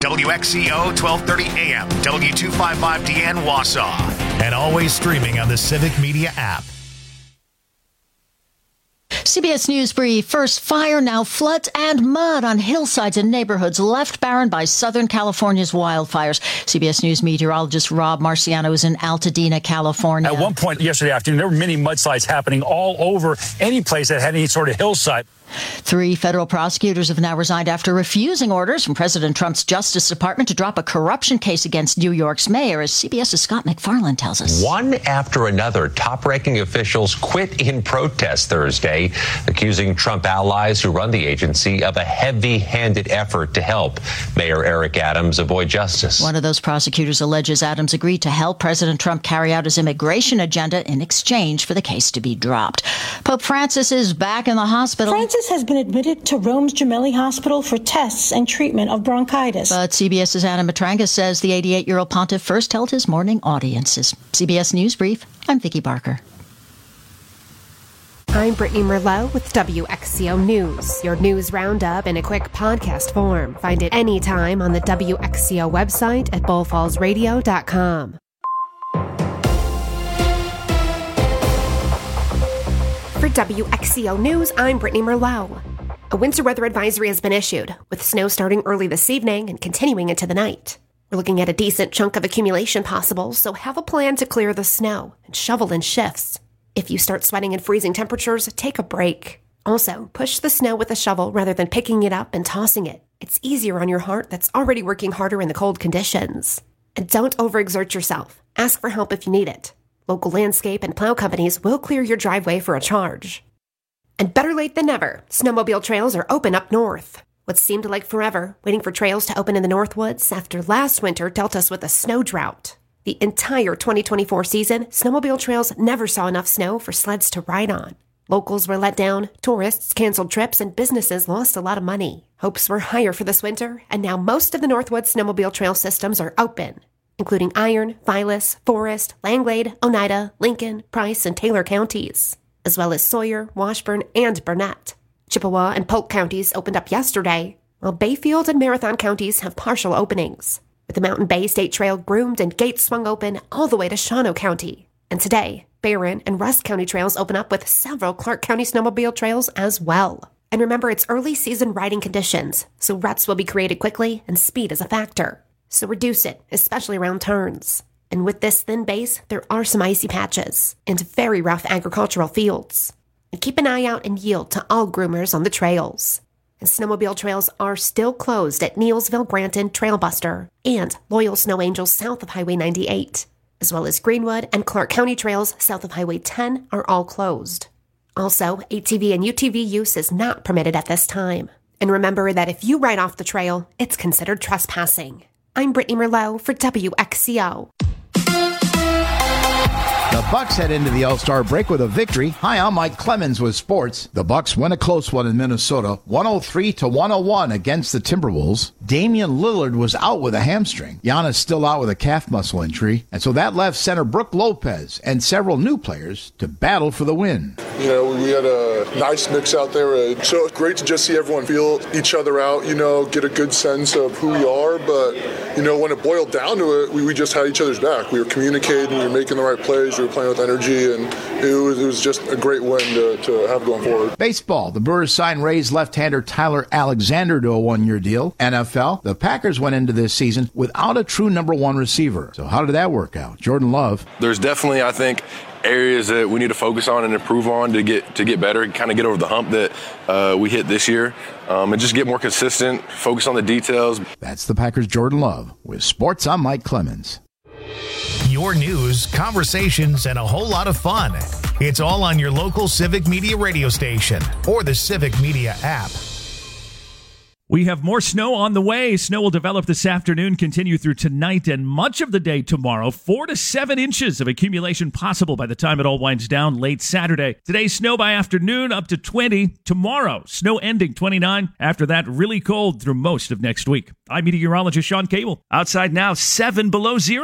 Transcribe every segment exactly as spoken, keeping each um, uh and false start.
W X C O twelve thirty A M, W two fifty-five D N Wausau, and always streaming on the Civic Media app. C B S News Brief. First fire, now floods and mud on hillsides and neighborhoods left barren by Southern California's wildfires. C B S News meteorologist Rob Marciano is in Altadena, California. At one point yesterday afternoon, there were many mudslides happening all over any place that had any sort of hillside. Three federal prosecutors have now resigned after refusing orders from President Trump's Justice Department to drop a corruption case against New York's mayor, as CBS's Scott McFarland tells us. One after another, top-ranking officials quit in protest Thursday, accusing Trump allies who run the agency of a heavy-handed effort to help Mayor Eric Adams avoid justice. One of those prosecutors alleges Adams agreed to help President Trump carry out his immigration agenda in exchange for the case to be dropped. Pope Francis is back in the hospital. Francis has been admitted to Rome's Gemelli Hospital for tests and treatment of bronchitis. But CBS's Anna Matranga says the eighty-eight-year-old pontiff first held his morning audiences. C B S News Brief, I'm Vicki Barker. I'm Brittany Merlot with W X C O News, your news roundup in a quick podcast form. Find it anytime on the W X C O website at bull falls radio dot com. For W X C O News, I'm Brittany Merlot. A winter weather advisory has been issued, with snow starting early this evening and continuing into the night. We're looking at a decent chunk of accumulation possible, so have a plan to clear the snow and shovel in shifts. If you start sweating in freezing temperatures, take a break. Also, push the snow with a shovel rather than picking it up and tossing it. It's easier on your heart that's already working harder in the cold conditions. And don't overexert yourself. Ask for help if you need it. Local landscape and plow companies will clear your driveway for a charge. And better late than never, snowmobile trails are open up north. What seemed like forever, waiting for trails to open in the Northwoods after last winter dealt us with a snow drought. The entire twenty twenty-four season, snowmobile trails never saw enough snow for sleds to ride on. Locals were let down, tourists canceled trips, and businesses lost a lot of money. Hopes were higher for this winter, and now most of the Northwoods snowmobile trail systems are open, including Iron, Vilas, Forest, Langlade, Oneida, Lincoln, Price, and Taylor counties, as well as Sawyer, Washburn, and Burnett. Chippewa and Polk counties opened up yesterday, while Bayfield and Marathon counties have partial openings, with the Mountain Bay State Trail groomed and gates swung open all the way to Shawano County. And today, Barron and Rusk County trails open up with several Clark County snowmobile trails as well. And remember, it's early season riding conditions, so ruts will be created quickly and speed is a factor. So reduce it, especially around turns. And with this thin base, there are some icy patches and very rough agricultural fields. And keep an eye out and yield to all groomers on the trails. And snowmobile trails are still closed at Neilsville, Granton, Trailbuster, and Loyal Snow Angels south of Highway ninety-eight, as well as Greenwood and Clark County trails south of Highway ten are all closed. Also, A T V and U T V use is not permitted at this time. And remember that if you ride off the trail, it's considered trespassing. I'm Brittany Merlot for W X C O. The Bucks head into the All-Star break with a victory. Hi, I'm Mike Clemens with sports. The Bucks win a close one in Minnesota, one oh three to one oh one against the Timberwolves. Damian Lillard was out with a hamstring. Giannis still out with a calf muscle injury. And so that left center Brook Lopez and several new players to battle for the win. You know, we had a nice mix out there. Uh, so it's great to just see everyone feel each other out, you know, get a good sense of who we are. But, you know, when it boiled down to it, we, we just had each other's back. We were communicating, we were making the right plays, we were playing with energy, and it was, it was just a great win to, to have going forward. Baseball. The Brewers signed Rays left-hander Tyler Alexander to a one-year deal. N F L. The Packers went into this season without a true number one receiver. So how did that work out? Jordan Love. There's definitely, I think, areas that we need to focus on and improve on to get to get better, kind of get over the hump that uh, we hit this year, um, and just get more consistent, focus on the details. That's the Packers' Jordan Love. With sports, I'm Mike Clemens. Your news, conversations, and a whole lot of fun. It's all on your local Civic Media radio station or the Civic Media app. We have more snow on the way. Snow will develop this afternoon, continue through tonight and much of the day tomorrow. Four to seven inches of accumulation possible by the time it all winds down late Saturday. Today, snow by afternoon up to twenty. Tomorrow, snow ending twenty-nine. After that, really cold through most of next week. I'm meteorologist Sean Cable. Outside now, seven below zero.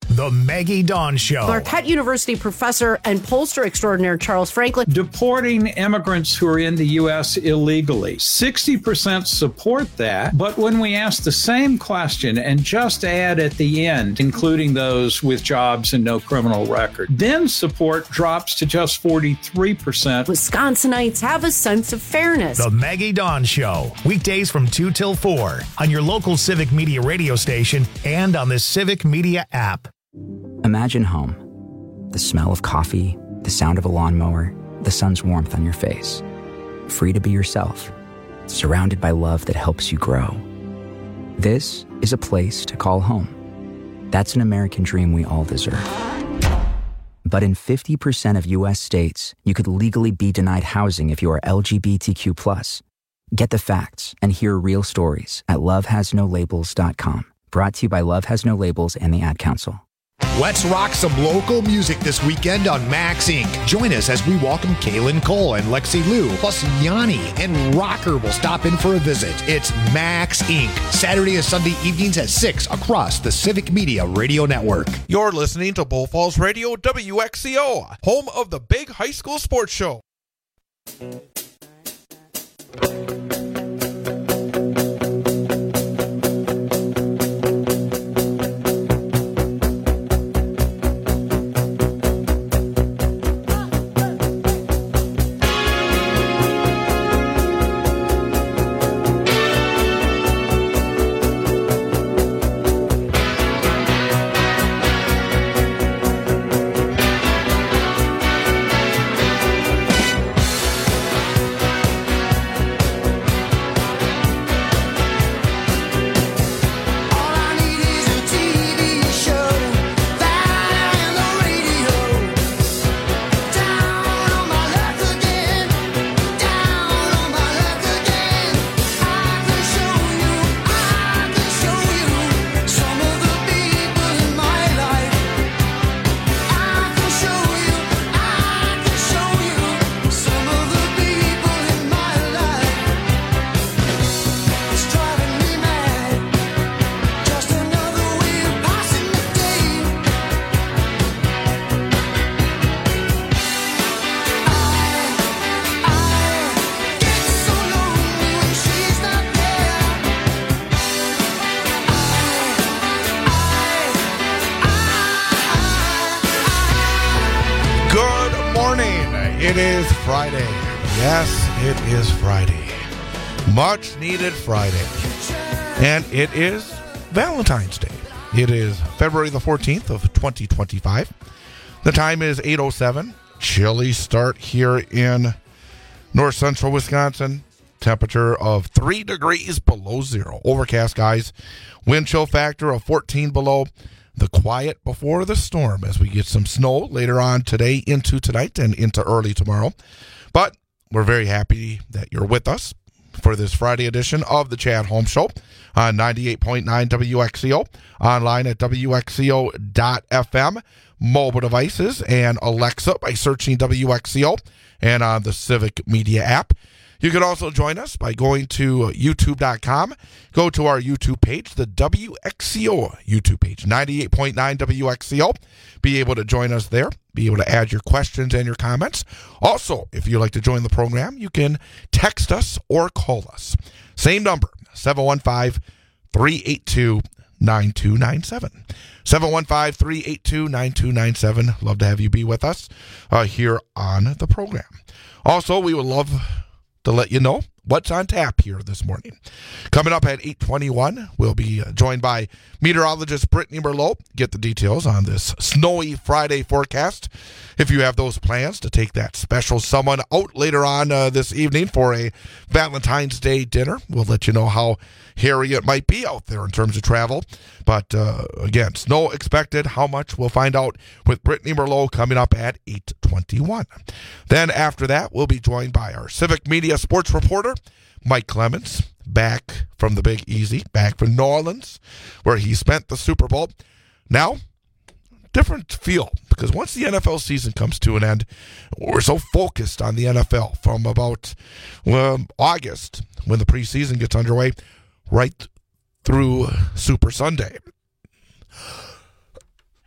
The Maggie Dawn Show. Marquette University professor and pollster extraordinaire Charles Franklin. Deporting immigrants who are in the U S illegally. sixty percent support that, but when we ask the same question and just add at the end, including those with jobs and no criminal record, then support drops to just forty-three percent. Wisconsinites have a sense of fairness. The Maggie Dawn Show. Weekdays from two till four on your local Civic Media radio station and on the Civic Media app. Imagine home. The smell of coffee, the sound of a lawnmower, the sun's warmth on your face. Free to be yourself, surrounded by love that helps you grow. This is a place to call home. That's an American dream we all deserve. But in fifty percent of U S states, you could legally be denied housing if you are L G B T Q plus. Get the facts and hear real stories at love has no labels dot com. Brought to you by Love Has No Labels and the Ad Council. Let's rock some local music this weekend on Max Incorporated. Join us as we welcome Kaylin Cole and Lexi Lou, plus Yanni and Rocker will stop in for a visit. It's Max Incorporated. Saturday and Sunday evenings at six across the Civic Media Radio Network. You're listening to Bull Falls Radio W X C O, home of the big high school sports show. It is Friday. Yes, it is Friday. Much needed Friday. And it is Valentine's Day. It is February the fourteenth of twenty twenty-five. The time is eight oh seven. Chilly start here in north central Wisconsin. Temperature of three degrees below zero. Overcast skies. Wind chill factor of fourteen below. The quiet before the storm as we get some snow later on today into tonight and into early tomorrow. But we're very happy that you're with us for this Friday edition of the Chad Holmes Show on ninety-eight point nine W X C O, online at W X C O dot F M, mobile devices, and Alexa by searching W X C O, and on the Civic Media app. You can also join us by going to YouTube dot com. Go to our YouTube page, the W X C O YouTube page, ninety-eight point nine W X C O. Be able to join us there. Be able to add your questions and your comments. Also, if you'd like to join the program, you can text us or call us. Same number, seven one five, three eight two, nine two nine seven. seven one five, three eight two, nine two nine seven. Love to have you be with us uh, here on the program. Also, we would love to let you know what's on tap here this morning. Coming up at eight twenty-one, we'll be joined by meteorologist Brittany Merlot. Get the details on this snowy Friday forecast. If you have those plans to take that special someone out later on uh, this evening for a Valentine's Day dinner, we'll let you know how hairy it might be out there in terms of travel. But uh, again, snow expected. How much? We'll find out with Brittany Merlot coming up at eight twenty-one. Then after that, we'll be joined by our Civic Media sports reporter, Mike Clemens, back from the Big Easy, back from New Orleans, where he spent the Super Bowl. Now, different feel, because once the N F L season comes to an end, we're so focused on the N F L from about um, August, when the preseason gets underway, right through Super Sunday.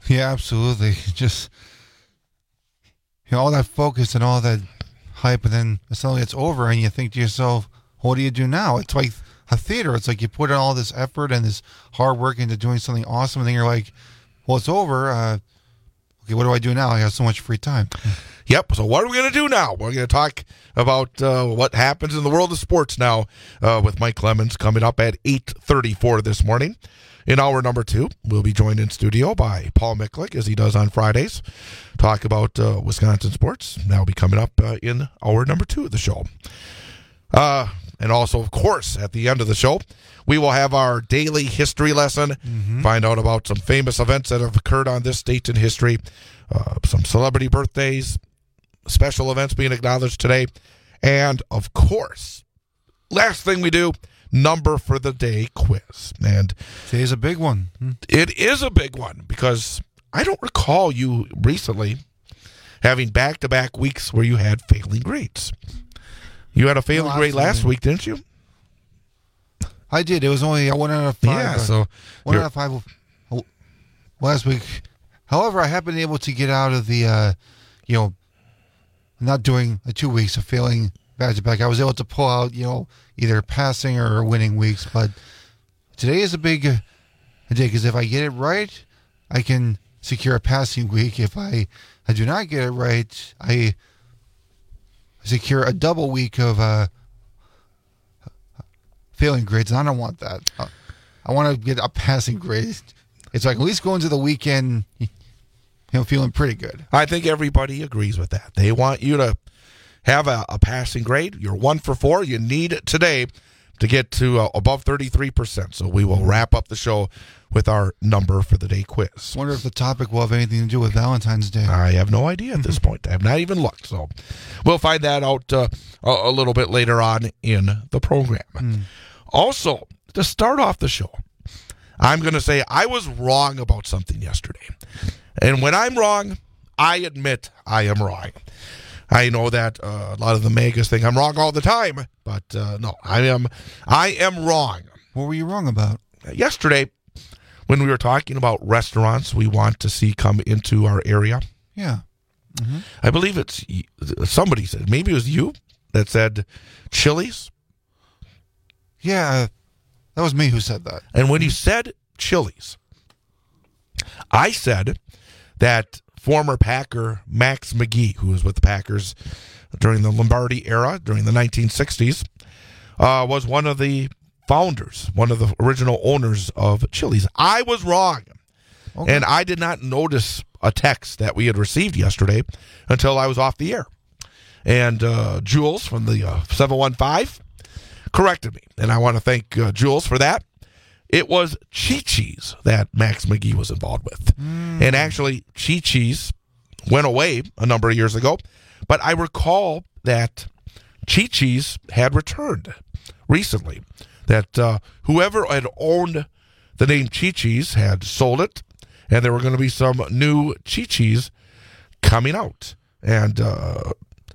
Yeah, absolutely. Just, you know, all that focus and all that hype, and then suddenly it's over, and you think to yourself, what do you do now? It's like a theater. It's like you put in all this effort and this hard work into doing something awesome, and then you're like, well, it's over. Uh, okay, what do I do now? I have so much free time. Yep. So what are we going to do now? We're going to talk about uh, what happens in the world of sports now uh, with Mike Clemens coming up at eight thirty-four this morning. In hour number two, we'll be joined in studio by Paul Miklik, as he does on Fridays. Talk about uh, Wisconsin sports. That'll be coming up uh, in hour number two of the show. Uh, and also, of course, at the end of the show, we will have our daily history lesson. Mm-hmm. Find out about some famous events that have occurred on this date in history. Uh, some celebrity birthdays, special events being acknowledged today. And, of course, last thing we do, number for the day quiz. And today's a big one. Hmm. It is a big one because I don't recall you recently having back-to-back weeks where you had failing grades. You had a failing no, grade last week, didn't you? I did. It was only a one out of five. Yeah, so one out of five last week. However, I have been able to get out of the, uh, you know, not doing the two weeks of failing back to back. I was able to pull out, you know, either passing or winning weeks. But today is a big uh, day because if I get it right, I can secure a passing week. If I, I do not get it right, I secure a double week of uh, failing grades. And I don't want that. Uh, I want to get a passing grade. It's like at least going to the weekend, you know, feeling pretty good. I think everybody agrees with that. They want you to have a, a passing grade. You're one for four. You need it today to get to uh, above thirty-three percent. So we will wrap up the show with our number for the day quiz. I wonder if the topic will have anything to do with Valentine's Day. I have no idea at this point. I have not even looked. So we'll find that out uh, a, a little bit later on in the program. Mm. Also, to start off the show, I'm going to say I was wrong about something yesterday. And when I'm wrong, I admit I am wrong. I know that uh, a lot of the megas think I'm wrong all the time, but uh, no, I am I am wrong. What were you wrong about? Yesterday, when we were talking about restaurants we want to see come into our area. Yeah. Mm-hmm. I believe it's somebody said, maybe it was you, that said Chili's. Yeah, that was me who said that. And when you said Chili's, I said that former Packer Max McGee, who was with the Packers during the Lombardi era, during the nineteen sixties, uh, was one of the founders, one of the original owners of Chili's. I was wrong. Okay. And I did not notice a text that we had received yesterday until I was off the air. And uh, Jules from the uh, seven one five corrected me. And I want to thank uh, Jules for that. It was Chi-Chi's that Max McGee was involved with. Mm. And actually, Chi-Chi's went away a number of years ago. But I recall that Chi-Chi's had returned recently. That uh, whoever had owned the name Chi-Chi's had sold it. And there were going to be some new Chi-Chi's coming out. And uh,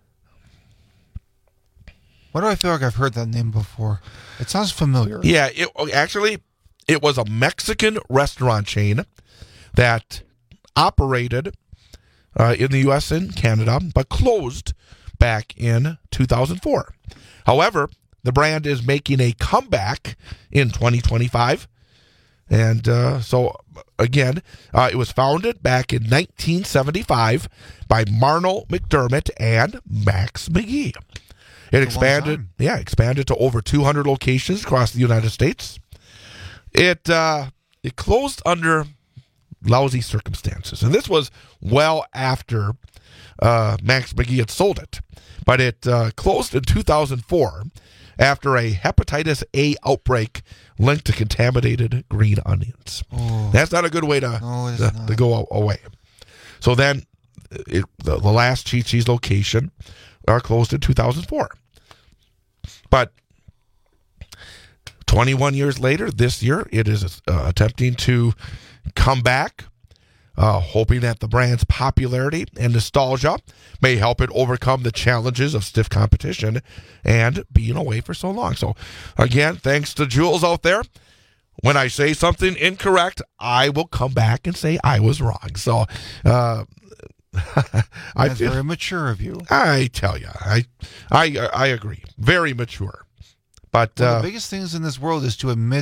why do I feel like I've heard that name before? It sounds familiar. Yeah, it, actually, it was a Mexican restaurant chain that operated uh, in the U S and Canada, but closed back in two thousand four. However, the brand is making a comeback in twenty twenty-five. And uh, so, again, uh, it was founded back in nineteen seventy-five by Marnell McDermott and Max McGee. It expanded, yeah, expanded to over two hundred locations across the United States. It uh, it closed under lousy circumstances, and this was well after uh, Max McGee had sold it. But it uh, closed in two thousand four after a hepatitis A outbreak linked to contaminated green onions. Oh. That's not a good way to no, to, to go away. So then, it, the, the last Chi-Chi's location uh, closed in two thousand four. But twenty-one years later, this year, it is uh, attempting to come back, uh, hoping that the brand's popularity and nostalgia may help it overcome the challenges of stiff competition and being away for so long. So, again, thanks to Jules out there. when I say something incorrect, I will come back and say I was wrong. So, uh, I That's feel, very mature of you. I tell you, I, I, I agree. Very mature. But One of uh, the biggest things in this world is to admit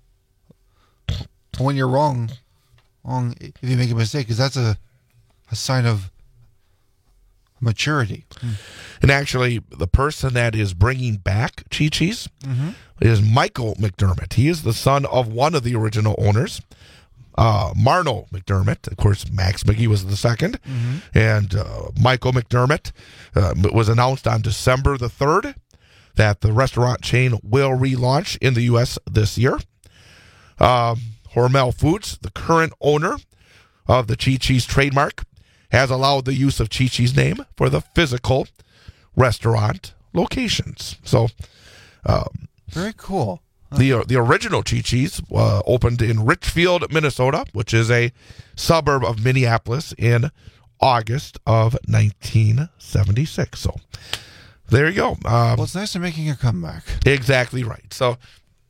when you're wrong, wrong if you make a mistake, because that's a, a sign of maturity. And actually, the person that is bringing back Chi-Chi's Mhm. is Michael McDermott. He is the son of one of the original owners, uh, Marno McDermott. Of course, Max McGee was the second. Mhm. And uh, Michael McDermott uh, it was announced on December the third that the restaurant chain will relaunch in the U S this year. Um, Hormel Foods, the current owner of the Chi-Chi's trademark, has allowed the use of Chi-Chi's name for the physical restaurant locations. So, um, very cool. The the original Chi-Chi's uh, opened in Richfield, Minnesota, which is a suburb of Minneapolis, in August of nineteen seventy-six. So, there you go. Um, Well, it's nice they're making a comeback. Exactly right. So,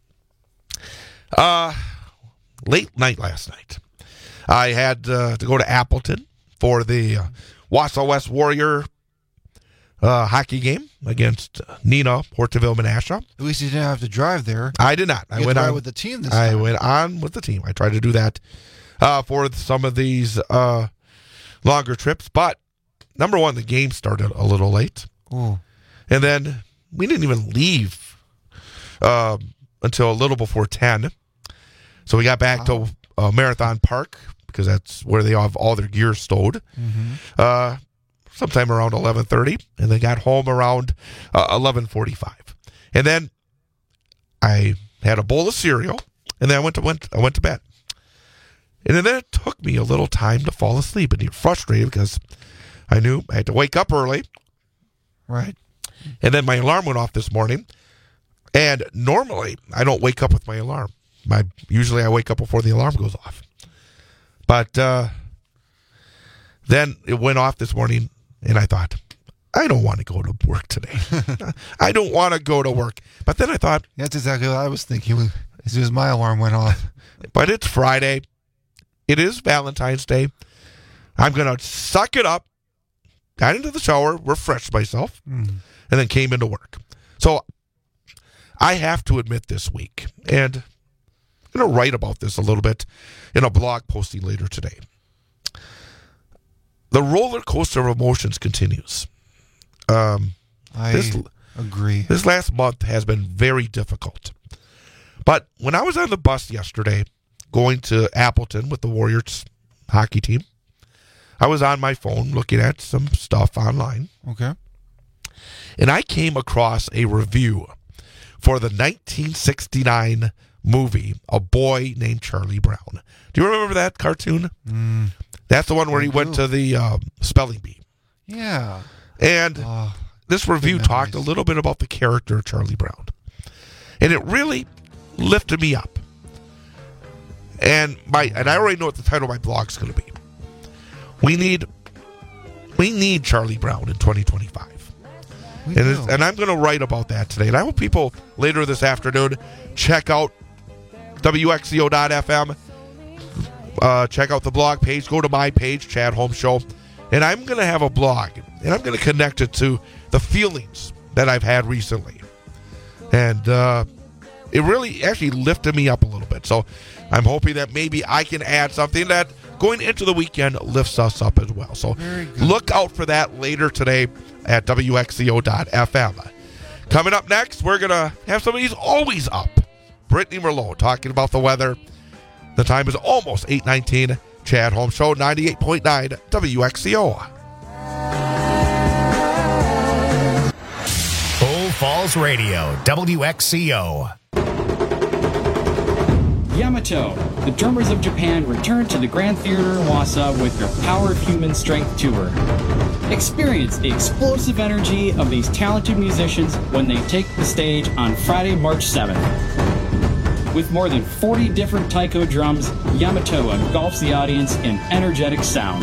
uh, late night last night, I had uh, to go to Appleton for the uh, Wausau West Warrior uh, hockey game against uh, Neenah Horteville Menasha. At least you didn't have to drive there. I did not. I You went had to ride on with the team this I time. went on with the team. I tried to do that uh, for some of these uh, longer trips, but number one, the game started a little late. Ooh. And then we didn't even leave uh, until a little before ten. So we got back Wow. to uh, Marathon Park, because that's where they have all their gear stowed, Mm-hmm. uh, sometime around eleven thirty, and then got home around uh, eleven forty-five. And then I had a bowl of cereal, and then I went to went I went to bed. And then it took me a little time to fall asleep, and you're frustrated because I knew I had to wake up early. Right. And then my alarm went off this morning. And normally I don't wake up with my alarm. My usually I wake up before the alarm goes off. But uh, then it went off this morning, and I thought, I don't want to go to work today. I don't want to go to work. But then I thought, That's exactly what I was thinking as soon as my alarm went off. but it's Friday. It is Valentine's Day. I'm going to suck it up. Got into the shower, refreshed myself, Mm. and then came into work. So I have to admit this week, and I'm going to write about this a little bit in a blog posting later today. The roller coaster of emotions continues. Um, I this, agree. This last month has been very difficult. But when I was on the bus yesterday going to Appleton with the Warriors hockey team, I was on my phone looking at some stuff online. Okay. And I came across a review for the nineteen sixty-nine movie, A Boy Named Charlie Brown. Do you remember that cartoon? Mm. That's the one where I he went do. to the um, spelling bee. Yeah. And Oh, this review good talked a memories. little bit about the character of Charlie Brown. And it really lifted me up. And my and I already know what the title of my blog is going to be. We need we need Charlie Brown in twenty twenty-five. we And, do. it's, and I'm going to write about that today. And I hope people later this afternoon check out W X C O dot F M. Uh, check out the blog page. Go to my page, Chad Holmes Show. And I'm going to have a blog. And I'm going to connect it to the feelings that I've had recently. And uh, it really actually lifted me up a little bit. So I'm hoping that maybe I can add something that going into the weekend lifts us up as well. So look out for that later today at W X C O dot F M. Coming up next, we're going to have somebody who's always up. Brittany Merlot talking about the weather. The time is almost eight nineteen. Chad Holmes Show, ninety-eight point nine W X C O. Bull Falls Radio, W X C O. Yamato, the Drummers of Japan, return to the Grand Theater in Wausau with their Power of Human Strength tour. Experience the explosive energy of these talented musicians when they take the stage on Friday, March seventh. With more than forty different taiko drums, Yamato engulfs the audience in energetic sound.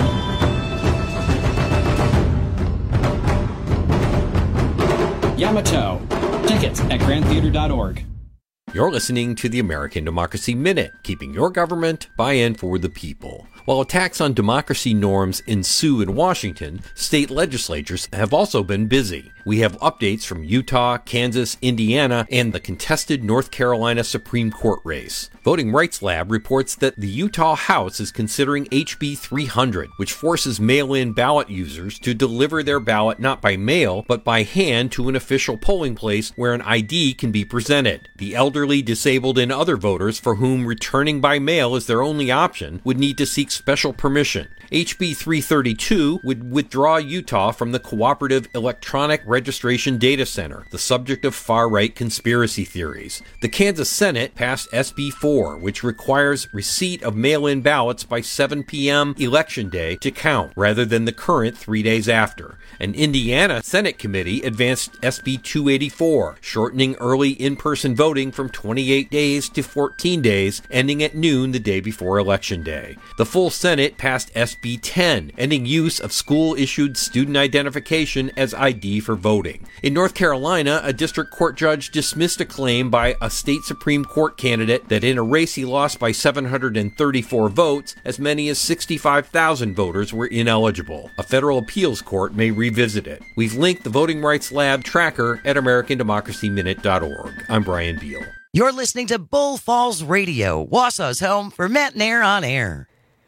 Yamato. Tickets at grand theater dot org. You're listening to the American Democracy Minute, keeping your government by and for the people. While attacks on democracy norms ensue in Washington, state legislatures have also been busy. We have updates from Utah, Kansas, Indiana, and the contested North Carolina Supreme Court race. Voting Rights Lab reports that the Utah House is considering H B three hundred, which forces mail-in ballot users to deliver their ballot not by mail, but by hand to an official polling place where an I D can be presented. The elderly, disabled, and other voters for whom returning by mail is their only option would need to seek special permission. H B three thirty-two would withdraw Utah from the Cooperative Electronic Registration Data Center, the subject of far-right conspiracy theories. The Kansas Senate passed S B four, which requires receipt of mail-in ballots by seven p.m. Election Day to count, rather than the current three days after. An Indiana Senate committee advanced S B two eighty-four, shortening early in-person voting from twenty-eight days to fourteen days, ending at noon the day before Election Day. The full Senate passed S B ten, ending use of school-issued student identification as I D for voting. In North Carolina, a district court judge dismissed a claim by a state Supreme Court candidate that in a race he lost by seven hundred thirty-four votes, as many as sixty-five thousand voters were ineligible. A federal appeals court may revisit it. We've linked the Voting Rights Lab tracker at American Democracy Minute dot org. I'm Brian Beal. You're listening to Bull Falls Radio, Wausau's home for Matt Nair on air.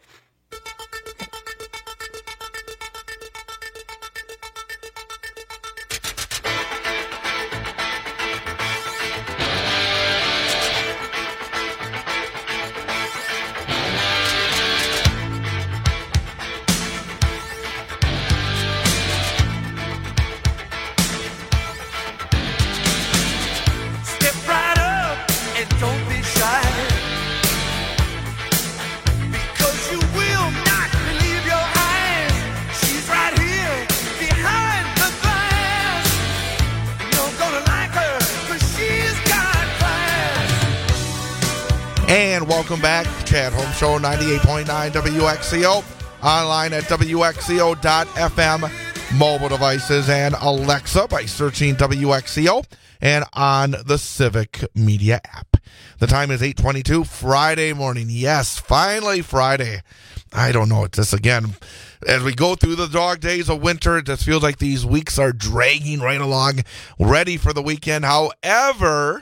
And welcome back, Chad Holmes Show, ninety-eight point nine W X C O, online at W X C O dot F M, mobile devices and Alexa by searching W X C O, and on the Civic Media app. The time is eight twenty-two, Friday morning. Yes, finally Friday. I don't know, it's this again. As we go through the dog days of winter, it just feels like these weeks are dragging right along, ready for the weekend. However,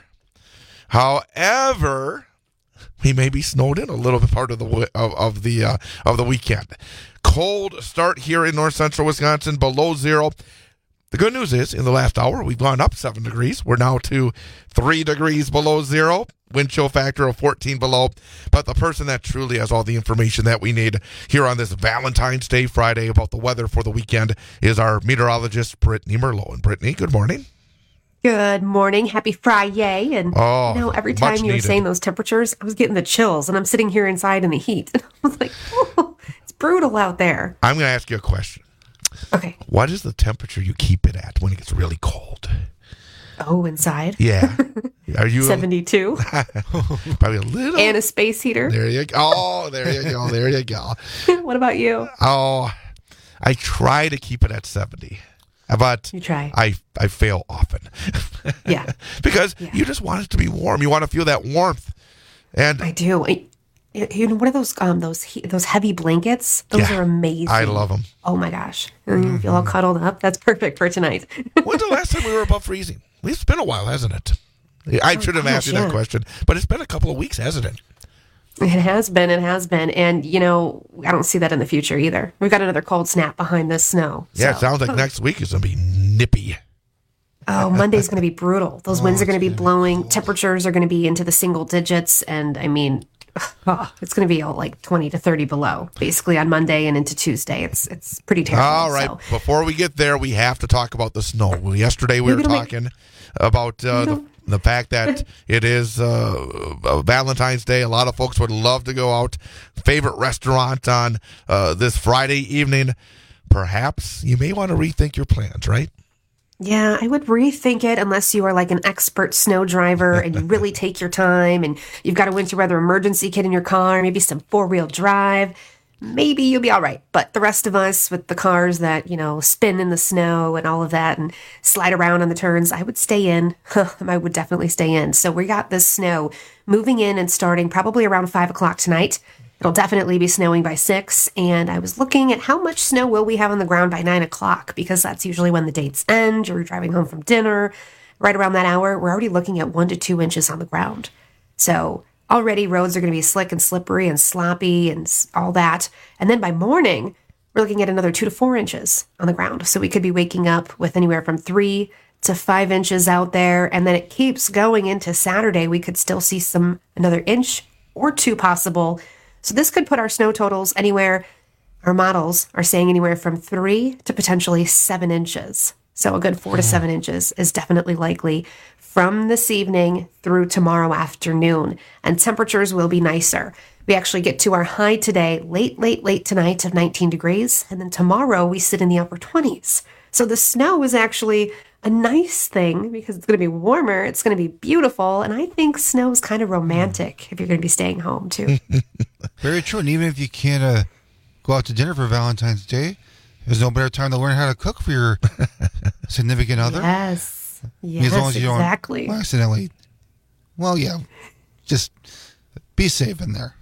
however... we may be snowed in a little bit part of the of, of the uh, of the weekend. Cold start here in north central Wisconsin, below zero. The good news is, in the last hour, we've gone up seven degrees. We're now to three degrees below zero. Wind chill factor of fourteen below. But the person that truly has all the information that we need here on this Valentine's Day Friday about the weather for the weekend is our meteorologist, Brittany Merlot. And Brittany, good morning. Good morning. Happy Friday. And oh, you know, every time you were needed. saying those temperatures, I was getting the chills, and I'm sitting here inside in the heat. And I was like, oh, it's brutal out there. I'm going to ask you a question. Okay. What is the temperature you keep it at when it gets really cold? Oh, inside? Yeah. Are you seventy-two? Probably a little. And a space heater. There you go. Oh, there you go. There you go. What about you? Oh, I try to keep it at seventy. But you try. I I fail often. Yeah. Because yeah. you just want it to be warm. You want to feel that warmth. And I do. I, you know, what are those um those he, those heavy blankets? Those yeah, are amazing. I love them. Oh my gosh. And you feel all cuddled up. That's perfect for tonight. When's the last time we were above freezing? It's been a while, hasn't it? I should have oh, asked gosh, you that yeah. question. But it's been a couple of weeks, hasn't it? It has been, it has been. And, you know, I don't see that in the future either. We've got another cold snap behind this snow. Yeah, so. It sounds like next week is going to be nippy. Oh, Monday's going to be brutal. Those Oh, winds are going to be blowing. Temperatures are going to be into the single digits. And, I mean, oh, it's going to be like twenty to thirty below, basically, on Monday and into Tuesday. It's it's pretty terrible. All right. So. Before we get there, we have to talk about the snow. Well, yesterday we Maybe were it'll make- talking about uh, the, the fact that it is uh, uh, Valentine's Day. A lot of folks would love to go out. Favorite restaurant on uh, this Friday evening. Perhaps you may want to rethink your plans, right? Yeah, I would rethink it unless you are like an expert snow driver and you really take your time and you've got a winter weather emergency kit in your car, maybe some four-wheel drive. maybe you'll be all right. But the rest of us with the cars that, you know, spin in the snow and all of that and slide around on the turns, I would stay in. I would definitely stay in. So we got this snow moving in and starting probably around five o'clock tonight. It'll definitely be snowing by six. And I was looking at how much snow will we have on the ground by nine o'clock, because that's usually when the dates end. You're driving home from dinner. Right around that hour, we're already looking at one to two inches on the ground. So already roads are going to be slick and slippery and sloppy and all that. And then by morning, we're looking at another two to four inches on the ground. So we could be waking up with anywhere from three to five inches out there. And then it keeps going into Saturday. We could still see some another inch or two possible. So this could put our snow totals anywhere. Our models are saying anywhere from three to potentially seven inches. So a good four to seven inches is definitely likely from this evening through tomorrow afternoon. And temperatures will be nicer. We actually get to our high today, late, late, late tonight of nineteen degrees. And then tomorrow we sit in the upper twenties. So the snow is actually a nice thing because it's going to be warmer. It's going to be beautiful. And I think snow is kind of romantic if you're going to be staying home too. Very true. And even if you can't uh, go out to dinner for Valentine's Day, there's no better time to learn how to cook for your significant other. Yes. Yes, as long as you exactly. don't accidentally. Well, yeah. Just be safe in there.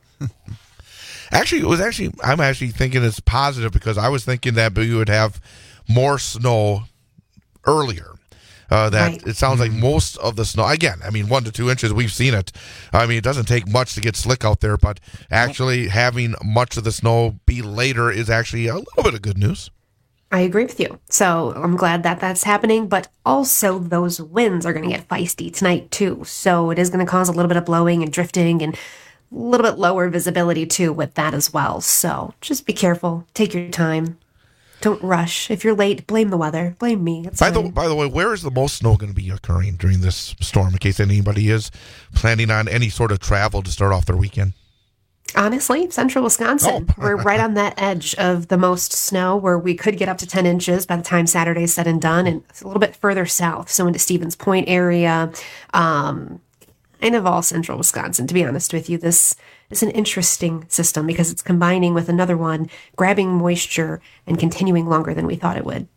Actually, it was actually, I'm actually thinking it's positive because I was thinking that we would have more snow earlier. Uh, that right. It sounds like most of the snow, again, I mean, one to two inches, we've seen it. I mean, it doesn't take much to get slick out there, but actually having much of the snow be later is actually a little bit of good news. I agree with you. So I'm glad that that's happening, but also those winds are going to get feisty tonight too. So it is going to cause a little bit of blowing and drifting and a little bit lower visibility too with that as well. So just be careful. Take your time. Don't rush. If you're late, blame the weather. Blame me. It's by fine. the by the way, where is the most snow going to be occurring during this storm? In case anybody is planning on any sort of travel to start off their weekend. Honestly, central Wisconsin. Oh. We're right on that edge of the most snow, where we could get up to ten inches by the time Saturday's said and done, and it's a little bit further south, so into Stevens Point area, um, kind of all central Wisconsin. To be honest with you, this is an interesting system because it's combining with another one, grabbing moisture and continuing longer than we thought it would.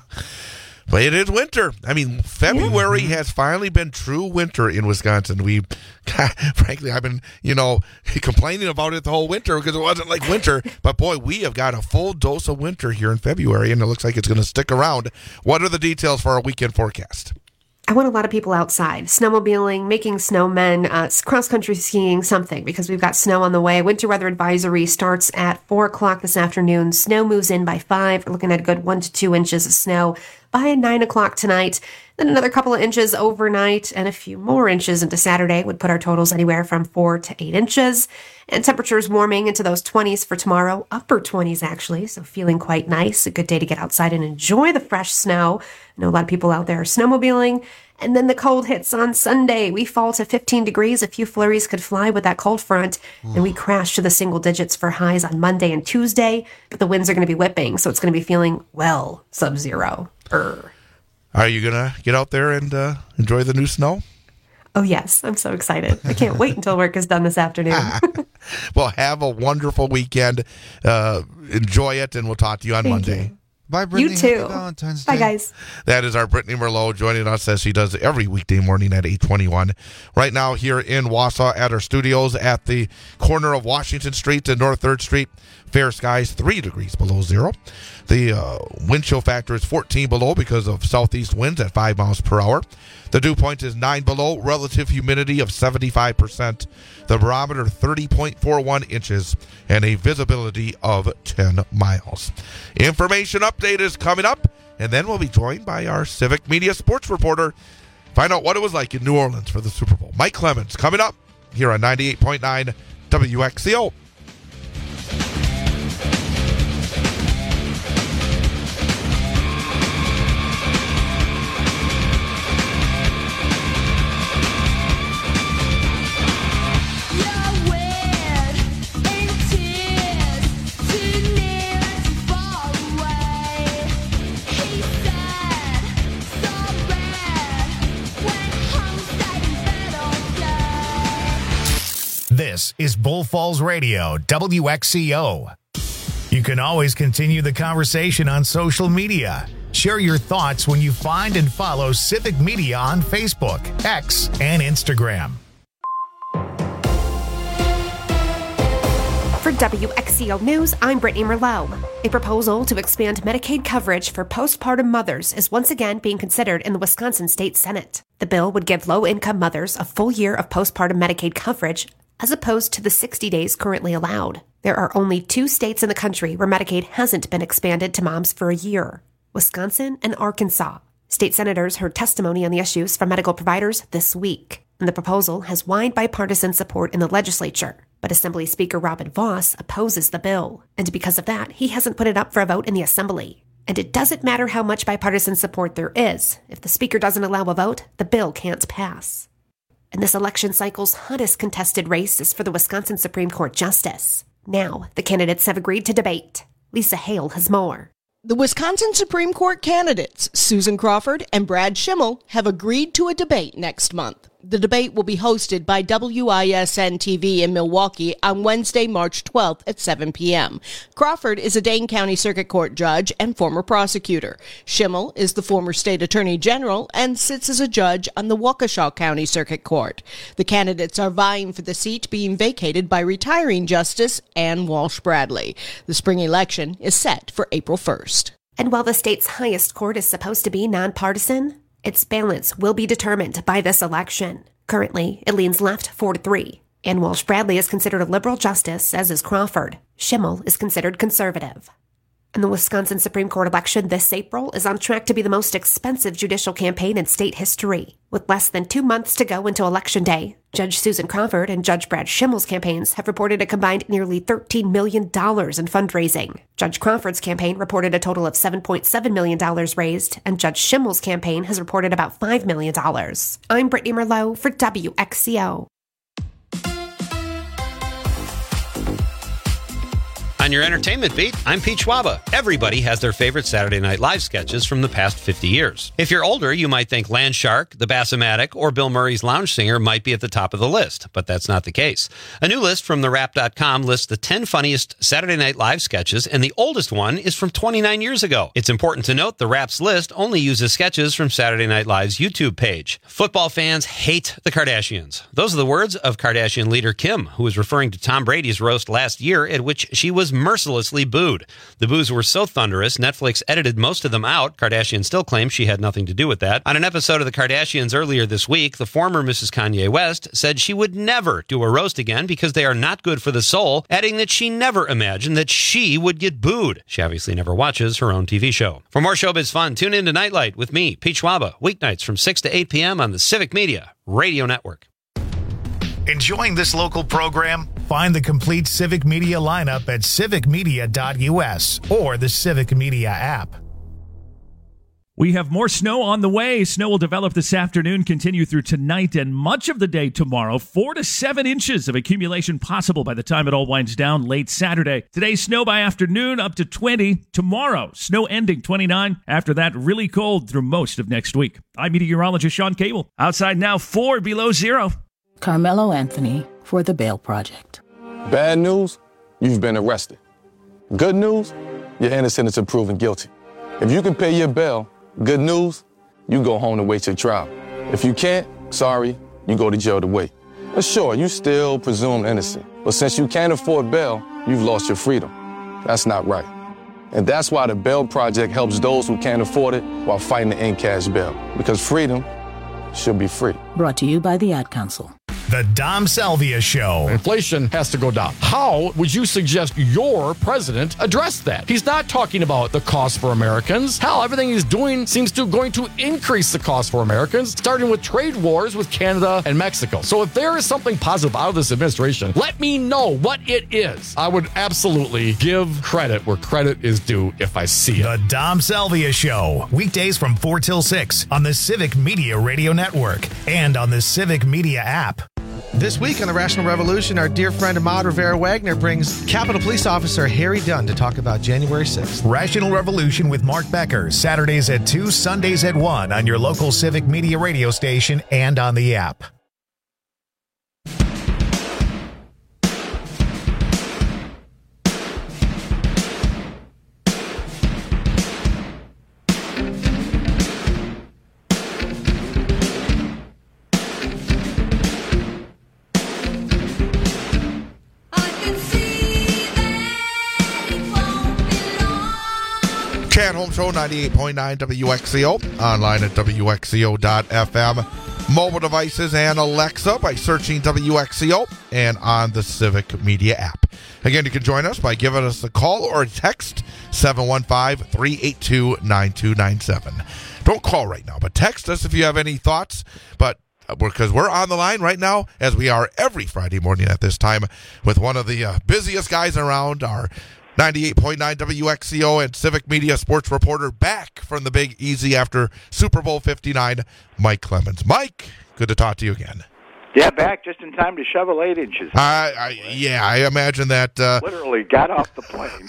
But it is winter. I mean, February yeah. has finally been true winter in Wisconsin. We, frankly, I've been, you know, complaining about it the whole winter because it wasn't like winter. But boy, we have got a full dose of winter here in February, and it looks like it's going to stick around. What are the details for our weekend forecast? I want a lot of people outside, snowmobiling, making snowmen, uh, cross-country skiing, something, because we've got snow on the way. Winter weather advisory starts at four o'clock this afternoon. Snow moves in by five. We're looking at a good one to two inches of snow by nine o'clock tonight. Then another couple of inches overnight and a few more inches into Saturday would put our totals anywhere from four to eight inches. And temperatures warming into those twenties for tomorrow, upper twenties actually, so feeling quite nice. A good day to get outside and enjoy the fresh snow. I know a lot of people out there are snowmobiling. And then the cold hits on Sunday. We fall to fifteen degrees. A few flurries could fly with that cold front. Ooh. And we crash to the single digits for highs on Monday and Tuesday. But the winds are going to be whipping, so it's going to be feeling, well, sub-zero. Urgh. Are you going to get out there and uh, enjoy the new snow? Oh, yes. I'm so excited. I can't wait until work is done this afternoon. Well, have a wonderful weekend. Uh, enjoy it, and we'll talk to you on Thank Monday. You. Bye, Brittany. You too. Valentine's Bye, Day. guys. That is our Brittany Merlot joining us as she does every weekday morning at eight twenty-one. Right now here in Wausau at our studios at the corner of Washington Street and North third Street. Fair skies, three degrees below zero. The uh, wind chill factor is fourteen below because of southeast winds at five miles per hour. The dew point is nine below, relative humidity of seventy-five percent. The barometer thirty point four one inches and a visibility of ten miles. Information update is coming up, and then we'll be joined by our Civic Media sports reporter. Find out what it was like in New Orleans for the Super Bowl. Mike Clemens coming up here on ninety-eight point nine W X C O. This This is Bull Falls Radio, W X C O. You can always continue the conversation on social media. Share your thoughts when you find and follow Civic Media on Facebook, X, and Instagram. For W X C O News, I'm Brittany Merlot. A proposal to expand Medicaid coverage for postpartum mothers is once again being considered in the Wisconsin State Senate. The bill would give low-income mothers a full year of postpartum Medicaid coverage, as opposed to the sixty days currently allowed. There are only two states in the country where Medicaid hasn't been expanded to moms for a year: Wisconsin and Arkansas. State senators heard testimony on the issues from medical providers this week, and the proposal has wide bipartisan support in the legislature. But Assembly Speaker Robin Vos opposes the bill, and because of that, he hasn't put it up for a vote in the Assembly. And it doesn't matter how much bipartisan support there is. If the Speaker doesn't allow a vote, the bill can't pass. And this election cycle's hottest contested race is for the Wisconsin Supreme Court Justice. Now, the candidates have agreed to debate. Lisa Hale has more. The Wisconsin Supreme Court candidates, Susan Crawford and Brad Schimmel, have agreed to a debate next month. The debate will be hosted by W I S N T V in Milwaukee on Wednesday, March twelfth at seven p.m. Crawford is a Dane County Circuit Court judge and former prosecutor. Schimmel is the former state attorney general and sits as a judge on the Waukesha County Circuit Court. The candidates are vying for the seat being vacated by retiring Justice Ann Walsh Bradley. The spring election is set for April first. And while the state's highest court is supposed to be nonpartisan, its balance will be determined by this election. Currently, it leans left four to three. Ann Walsh Bradley is considered a liberal justice, as is Crawford. Schimmel is considered conservative. And the Wisconsin Supreme Court election this April is on track to be the most expensive judicial campaign in state history. With less than two months to go until Election Day, Judge Susan Crawford and Judge Brad Schimmel's campaigns have reported a combined nearly thirteen million dollars in fundraising. Judge Crawford's campaign reported a total of seven point seven million dollars raised, and Judge Schimmel's campaign has reported about five million dollars. I'm Brittany Merlot for W X C O. On your entertainment beat, I'm Pete Schwaba. Everybody has their favorite Saturday Night Live sketches from the past fifty years. If you're older, you might think Land Shark, The Bassomatic, or Bill Murray's Lounge Singer might be at the top of the list, but that's not the case. A new list from the rap dot com lists the ten funniest Saturday Night Live sketches, and the oldest one is from twenty-nine years ago. It's important to note the Rap's list only uses sketches from Saturday Night Live's YouTube page. Football fans hate the Kardashians. Those are the words of Kardashian leader Kim, who was referring to Tom Brady's roast last year, at which she was mercilessly booed. The boos were so thunderous, Netflix edited most of them out. Kardashian still claims she had nothing to do with that. On an episode of The Kardashians earlier this week, the former Missus Kanye West said she would never do a roast again because they are not good for the soul, adding that she never imagined that she would get booed. She obviously never watches her own T V show. For more showbiz fun, tune in to Nightlight with me, Pete Schwaba, weeknights from six to eight p.m. on the Civic Media Radio Network. Enjoying this local program? Find the complete Civic Media lineup at civic media dot u s or the Civic Media app. We have more snow on the way. Snow will develop this afternoon, continue through tonight and much of the day tomorrow. Four to seven inches of accumulation possible by the time it all winds down late Saturday. Today, snow by afternoon up to twenty. Tomorrow, snow ending twenty-nine. After that, really cold through most of next week. I'm meteorologist Sean Cable. Outside now, four below zero. Carmelo Anthony for the Bail Project. Bad news, you've been arrested. Good news, you're innocent until proven guilty. If you can pay your bail, good news, you go home to wait your trial. If you can't, sorry, you go to jail to wait. But sure, you still presumed innocent. But since you can't afford bail, you've lost your freedom. That's not right. And that's why the Bail Project helps those who can't afford it while fighting to end cash bail. Because freedom should be free. Brought to you by the Ad Council. The Dom Salvia Show. Inflation has to go down. How would you suggest your president address that? He's not talking about the cost for Americans. Hell, everything he's doing seems to going to increase the cost for Americans, starting with trade wars with Canada and Mexico. So if there is something positive out of this administration, let me know what it is. I would absolutely give credit where credit is due if I see it. The Dom Salvia Show. Weekdays from four till six on the Civic Media Radio Network and on the Civic Media app. This week on the Rational Revolution, our dear friend Ahmad Rivera-Wagner brings Capitol Police Officer Harry Dunn to talk about January sixth. Rational Revolution with Mark Becker, Saturdays at two, Sundays at one on your local Civic Media radio station and on the app. Home Show, ninety-eight point nine W X C O. Online at W X C O dot F M. Mobile devices and Alexa by searching W X C O and on the Civic Media app. Again, you can join us by giving us a call or a text, seven one five, three eight two, nine two nine seven. Don't call right now, but text us if you have any thoughts. But because we're on the line right now, as we are every Friday morning at this time, with one of the uh, busiest guys around, our ninety-eight point nine W X C O and Civic Media sports reporter, back from the Big Easy after Super Bowl fifty-nine, Mike Clemens. Mike, good to talk to you again. Yeah, back just in time to shovel eight inches. I, I yeah, I imagine that. Uh, Literally got off the plane.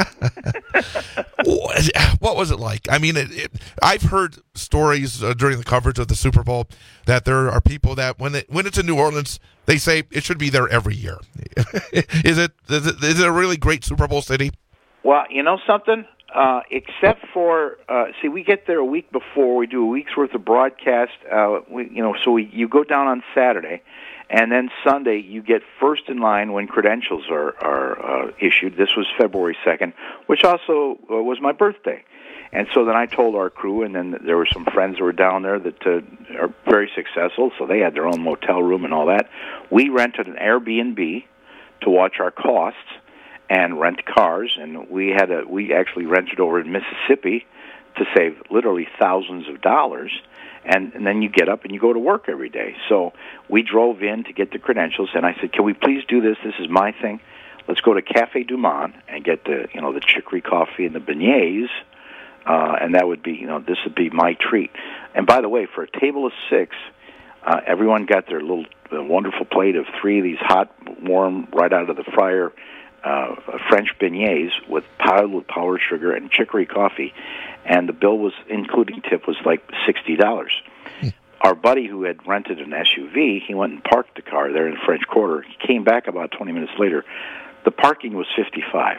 What was it like? I mean, it, it, I've heard stories uh, during the coverage of the Super Bowl that there are people that when it, when it's in New Orleans, they say it should be there every year. is it is it is it a really great Super Bowl city? Well, you know something? Uh, except for, uh, see, we get there a week before. We do a week's worth of broadcast. Uh, we, you know, so we, you go down on Saturday, and then Sunday you get first in line when credentials are, are uh, issued. This was February second, which also uh, was my birthday. And so then I told our crew, and then there were some friends who were down there that uh, are very successful, so they had their own motel room and all that. We rented an Airbnb to watch our costs and rent cars, and we had a we actually rented over in Mississippi to save literally thousands of dollars, and, and then you get up and you go to work every day. So we drove in to get the credentials, and I said, can we please do this? This is my thing. Let's go to Cafe Du Monde and get the you know the chicory coffee and the beignets, uh, and that would be you know this would be my treat. And by the way, for a table of six, uh, everyone got their little uh, wonderful plate of three of these hot, warm, right out of the fryer Uh, French beignets with piled with powdered sugar and chicory coffee, and the bill was, including tip, was like sixty dollars. Our buddy who had rented an S U V, he went and parked the car there in French Quarter. He came back about twenty minutes later. The parking was fifty-five.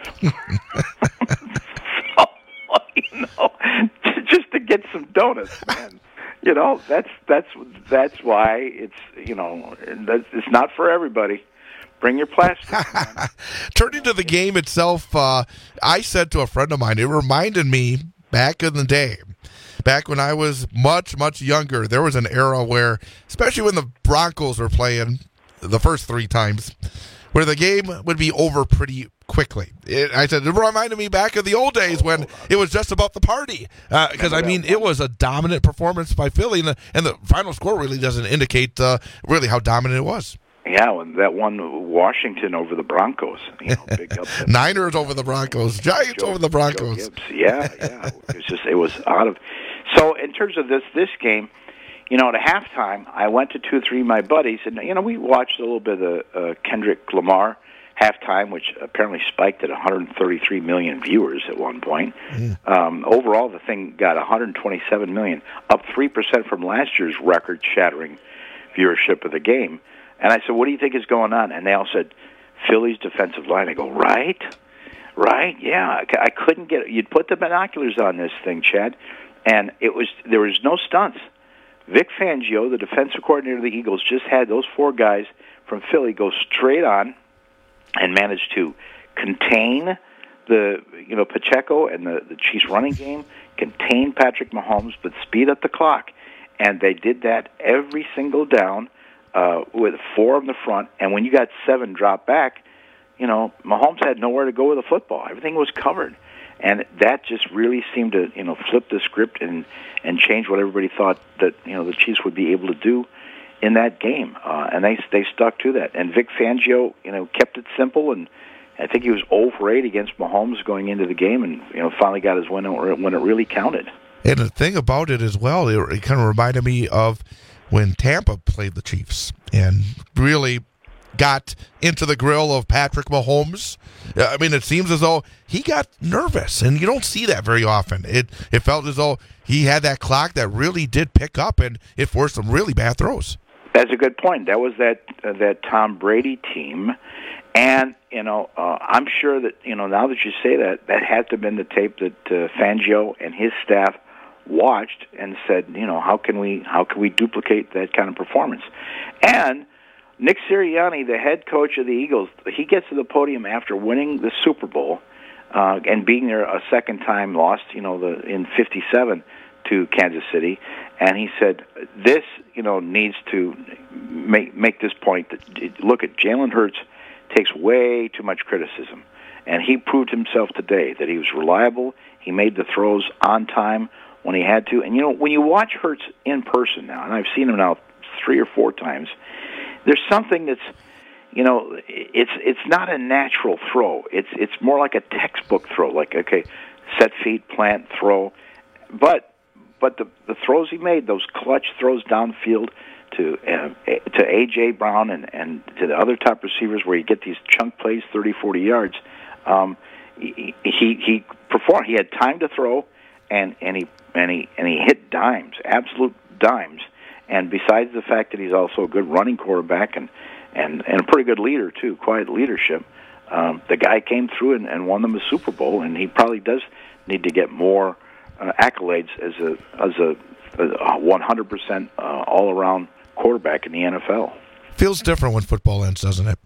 So, you know, just to get some donuts, man. You know, that's that's that's why it's you know that's, it's not for everybody. Bring your plastic. Turning to the game itself, uh, I said to a friend of mine, it reminded me back in the day, back when I was much, much younger, there was an era where, especially when the Broncos were playing the first three times, where the game would be over pretty quickly. It, I said, it reminded me back of the old days when it was just about the party. Because, uh, I mean, it was a dominant performance by Philly, and the, and the final score really doesn't indicate uh, really how dominant it was. Yeah, and that one Washington over the Broncos. You know, big upset. Niners over the Broncos. Giants Joe, over the Broncos. Yeah, yeah. It was just it was out of. So in terms of this this game, you know, at halftime, I went to two or three of my buddies, and you know, we watched a little bit of uh, Kendrick Lamar halftime, which apparently spiked at one hundred thirty-three million viewers at one point. Mm. Um, overall, the thing got one hundred twenty-seven million, up three percent from last year's record-shattering viewership of the game. And I said, what do you think is going on? And they all said, Philly's defensive line. I go, right? Right? Yeah. I couldn't get it. You'd put the binoculars on this thing, Chad, and it was there was no stunts. Vic Fangio, the defensive coordinator of the Eagles, just had those four guys from Philly go straight on and managed to contain the, you know, Pacheco and the, the Chiefs running game, contain Patrick Mahomes, but speed up the clock. And they did that every single down. Uh, with four in the front, and when you got seven drop back, you know, Mahomes had nowhere to go with the football. Everything was covered. And that just really seemed to, you know, flip the script and, and change what everybody thought that, you know, the Chiefs would be able to do in that game. Uh, and they they stuck to that. And Vic Fangio, you know, kept it simple, and I think he was oh for eight against Mahomes going into the game, and, you know, finally got his win when it really counted. And the thing about it as well, it, it kind of reminded me of when Tampa played the Chiefs and really got into the grill of Patrick Mahomes. I mean, it seems as though he got nervous, and you don't see that very often. It it felt as though he had that clock that really did pick up, and it forced some really bad throws. That's a good point. That was that uh, that Tom Brady team, and you know, uh, I'm sure that you know now that you say that, that had to have been the tape that uh, Fangio and his staff watched and said, you know, how can we how can we duplicate that kind of performance? And Nick Sirianni, the head coach of the Eagles, he gets to the podium after winning the Super Bowl uh, and being there a second time, lost, you know, the in fifty-seven to Kansas City, and he said this, you know, needs to make make this point that look at Jalen Hurts takes way too much criticism, and he proved himself today that he was reliable. He made the throws on time when he had to, and you know, when you watch Hurts in person now, and I've seen him now three or four times, there's something that's, you know, it's it's not a natural throw. It's it's more like a textbook throw, like, okay, set feet, plant, throw. But but the the throws he made, those clutch throws downfield to uh, to A J. Brown and, and to the other top receivers where you get these chunk plays, thirty, forty yards, um, he, he he performed. He had time to throw, and, and he and he and he hit dimes, absolute dimes. And besides the fact that he's also a good running quarterback and and, and a pretty good leader too, quiet leadership, um, the guy came through and, and won them a Super Bowl, and he probably does need to get more uh, accolades as a as a, a one hundred percent uh, all around quarterback in the N F L. Feels different when football ends, doesn't it?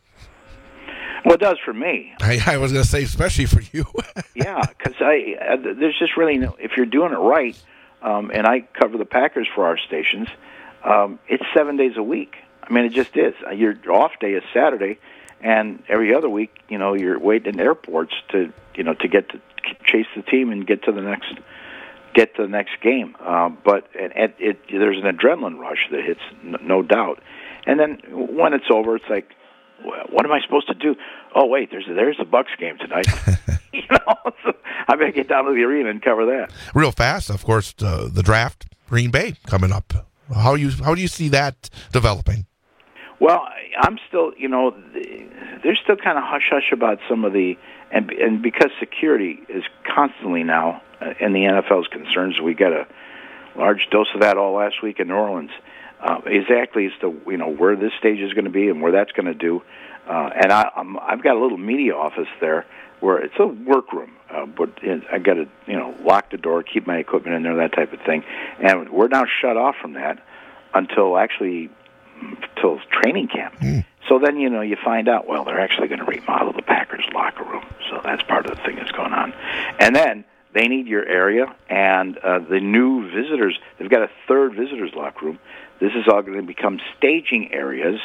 Well, it does for me. I, I was going to say, especially for you. Yeah, because I uh, there's just really no, if you're doing it right, um, and I cover the Packers for our stations. Um, it's seven days a week. I mean, it just is. Your off day is Saturday, and every other week, you know, you're waiting in airports to, you know, to get to chase the team and get to the next, get to the next game. Uh, but it, it, it, there's an adrenaline rush that hits, no doubt. And then when it's over, it's like, what am I supposed to do? Oh, wait, there's there's the Bucs game tonight. You know, so I better get down to the arena and cover that. Real fast, of course, uh, the draft, Green Bay coming up. How you how do you see that developing? Well, I'm still, you know, there's still kind of hush hush about some of the, and and because security is constantly now, uh, and the N F L's concerns, we got a large dose of that all last week in New Orleans. Uh, exactly as to, you know, where this stage is going to be and where that's going to do. Uh, and I, I'm, I've got a little media office there where it's a workroom, uh, but it, I got to, you know, lock the door, keep my equipment in there, that type of thing. And we're now shut off from that until actually until training camp. Mm. So then, you know, you find out, well, they're actually going to remodel the Packers locker room. So that's part of the thing that's going on. And then they need your area, and uh, the new visitors, they've got a third visitors locker room. This is all going to become staging areas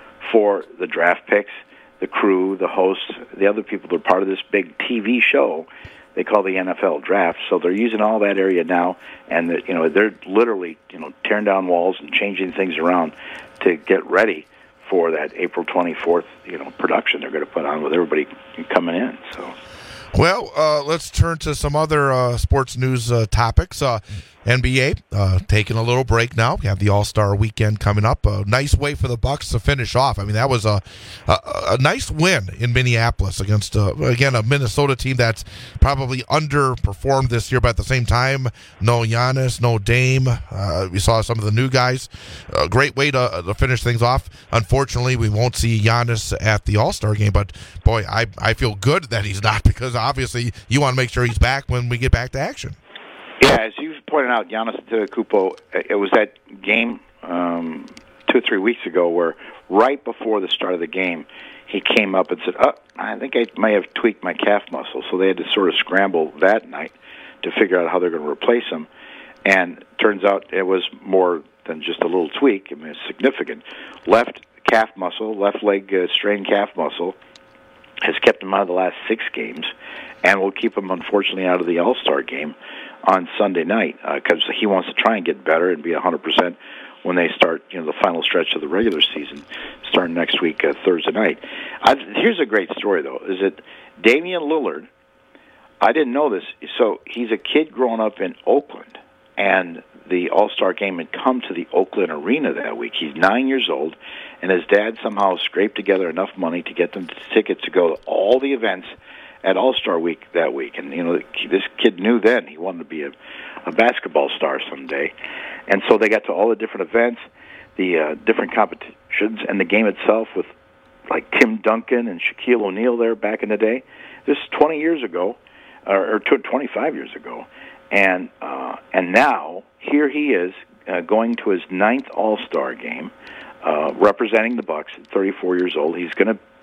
for the draft picks, the crew, the hosts, the other people that are part of this big T V show they call the N F L draft. So they're using all that area now, and the, you know, they're literally, you know, tearing down walls and changing things around to get ready for that April twenty-fourth, you know, production they're going to put on with everybody coming in. So, well, uh, let's turn to some other uh, sports news uh, topics. Uh, N B A uh, taking a little break now. We have the All-Star weekend coming up. A nice way for the Bucks to finish off. I mean, that was a a, a nice win in Minneapolis against, uh, again, a Minnesota team that's probably underperformed this year, but at the same time, no Giannis, no Dame. Uh, we saw some of the new guys. A great way to, to finish things off. Unfortunately, we won't see Giannis at the All-Star game, but, boy, I, I feel good that he's not, because obviously you want to make sure he's back when we get back to action. Yeah, as you've pointed out, Giannis Antetokounmpo, it was that game um, two or three weeks ago where right before the start of the game, he came up and said, oh, I think I may have tweaked my calf muscle. So they had to sort of scramble that night to figure out how they're going to replace him. And turns out it was more than just a little tweak. I mean, it's significant. Left calf muscle, left leg uh, strained calf muscle has kept him out of the last six games and will keep him, unfortunately, out of the All-Star game on Sunday night, because uh, he wants to try and get better and be one hundred percent when they start, you know, the final stretch of the regular season, starting next week, uh, Thursday night. I've, here's a great story, though, is that Damian Lillard, I didn't know this, so he's a kid growing up in Oakland, and the All-Star game had come to the Oakland Arena that week. He's nine years old, and his dad somehow scraped together enough money to get them tickets to go to all the events at All-Star Week that week. And, you know, this kid knew then he wanted to be a, a basketball star someday. And so they got to all the different events, the uh, different competitions, and the game itself with, like, Tim Duncan and Shaquille O'Neal there back in the day. This is twenty years ago, or, or twenty-five years ago. And, uh, and now, here he is uh, going to his ninth All-Star game, uh, representing the Bucks at thirty-four years old. He's going to part-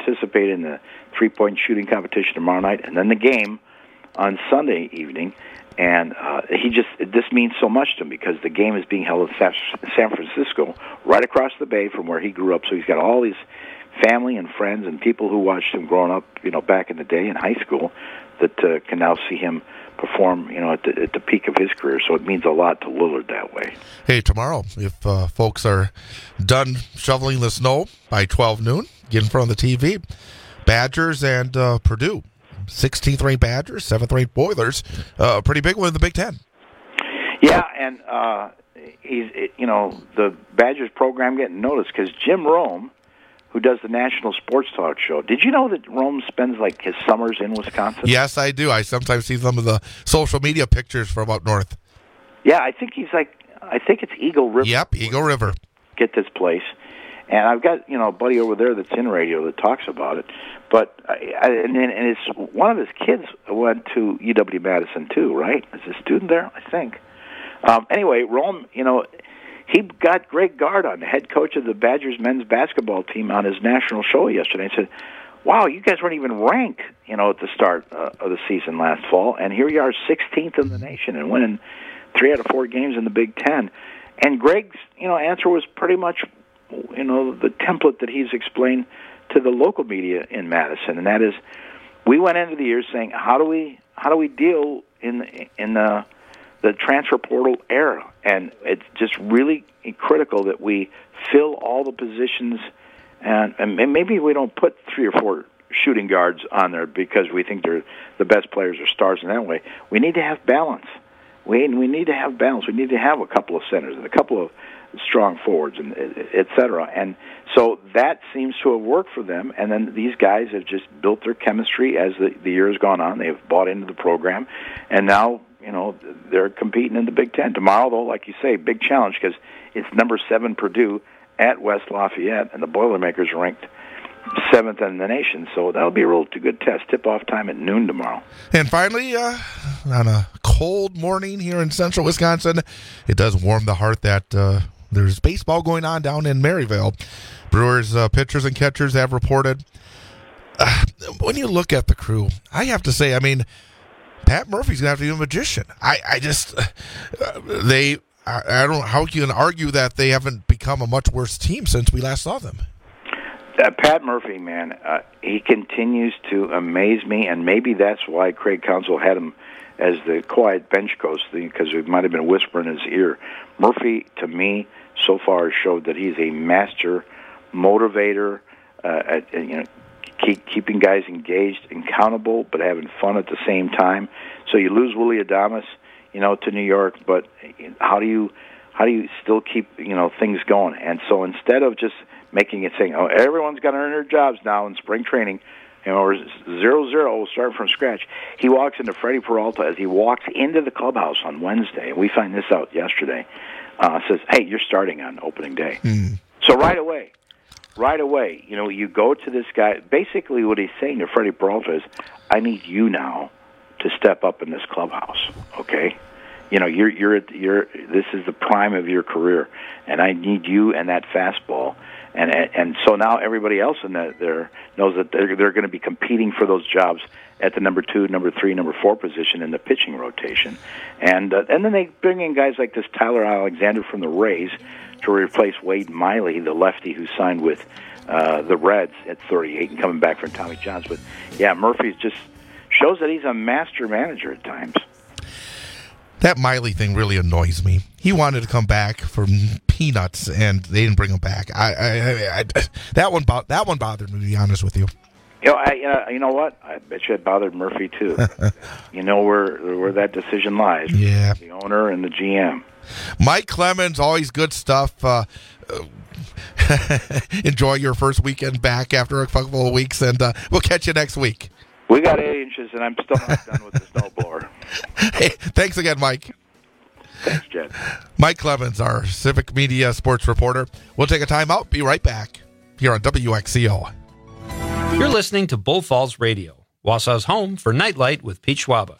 participate in the three-point shooting competition tomorrow night, and then the game on Sunday evening. And uh, he just this means so much to him because the game is being held in San Francisco, right across the bay from where he grew up. So he's got all these family and friends and people who watched him growing up, you know, back in the day in high school, that uh, can now see him perform, you know, at the, at the peak of his career. So it means a lot to Lillard that way. Hey, tomorrow, if uh, folks are done shoveling the snow by twelve noon, get in front of the T V. Badgers and uh, Purdue. sixteenth ranked Badgers, seventh ranked Boilers. Uh, pretty big one in the Big Ten. Yeah, and uh, he's it, you know the Badgers program getting noticed because Jim Rome, who does the National Sports Talk show. Did you know that Rome spends like his summers in Wisconsin? Yes, I do. I sometimes see some of the social media pictures from up north. Yeah, I think he's like I think it's Eagle River. Yep, Eagle River. Get this place. And I've got, you know, a buddy over there that's in radio that talks about it. But, I, I, and, and it's one of his kids went to U W Madison, too, right? Is a student there, I think. Um, anyway, Rome, you know, he got Greg Gard on, the head coach of the Badgers men's basketball team, on his national show yesterday. He said, wow, you guys weren't even ranked, you know, at the start uh, of the season last fall. And here you are, sixteenth in the nation and winning three out of four games in the Big Ten. And Greg's, you know, answer was pretty much, you know, the template that he's explained to the local media in Madison, and that is, we went into the year saying, how do we how do we deal in in the the transfer portal era, and it's just really critical that we fill all the positions, and and maybe we don't put three or four shooting guards on there because we think they're the best players or stars in that way. We need to have balance. We we need to have balance. We need to have a couple of centers and a couple of strong forwards, and et cetera. And so that seems to have worked for them. And then these guys have just built their chemistry as the, the year has gone on. They've bought into the program, and now, you know, they're competing in the Big Ten. Tomorrow, though, like you say, big challenge because it's number seven Purdue at West Lafayette, and the Boilermakers are ranked seventh in the nation. So that'll be a real good test. Tip-off time at noon tomorrow. And finally, uh, on a cold morning here in central Wisconsin, it does warm the heart that uh, there's baseball going on down in Maryville. Brewers uh, pitchers and catchers have reported. Uh, when you look at the crew, I have to say, I mean, Pat Murphy's going to have to be a magician. I, I just, uh, they, I, I don't know how you can argue that they haven't become a much worse team since we last saw them. Uh, Pat Murphy, man, uh, he continues to amaze me, and maybe that's why Craig Counsell had him as the quiet bench coach, because it might have been a whisper in his ear. Murphy, to me, so far showed that he's a master motivator, uh, at, you know, keep, keeping guys engaged and accountable, but having fun at the same time. So you lose Willie Adames, you know, to New York, but how do you how do you still keep, you know, things going? And so instead of just making it saying, oh, everyone's got to earn their jobs now in spring training, you know, or zero zero, we'll start from scratch. He walks into Freddie Peralta as he walks into the clubhouse on Wednesday, and we find this out yesterday, uh, says, hey, you're starting on opening day. Mm. So right away, right away, you know, you go to this guy. Basically what he's saying to Freddie Peralta is, I need you now to step up in this clubhouse, okay? You know, you're you're you're. This is the prime of your career, and I need you and that fastball. And and so now everybody else in that there knows that they're they're going to be competing for those jobs at the number two, number three, number four position in the pitching rotation, and uh, and then they bring in guys like this Tyler Alexander from the Rays to replace Wade Miley, the lefty who signed with uh, the Reds at thirty-eight and coming back from Tommy John's. But yeah, Murphy just shows that he's a master manager at times. That Miley thing really annoys me. He wanted to come back for peanuts, and they didn't bring him back. I, I, I, I that one, bo- that one bothered me. To be honest with you, you know, I, uh, you know what? I bet you it bothered Murphy too. You know where where that decision lies. Yeah, the owner and the G M. Mike Clemens, always good stuff. Uh, enjoy your first weekend back after a couple of weeks, and uh, we'll catch you next week. We got eight inches, and I'm still not done with the snowblower. Hey, thanks again, Mike. Thanks, Jed. Mike Clemens, our Civic Media sports reporter. We'll take a time out. Be right back here on W X C O. You're listening to Bull Falls Radio, Wausau's home for Nightlight with Pete Schwaba.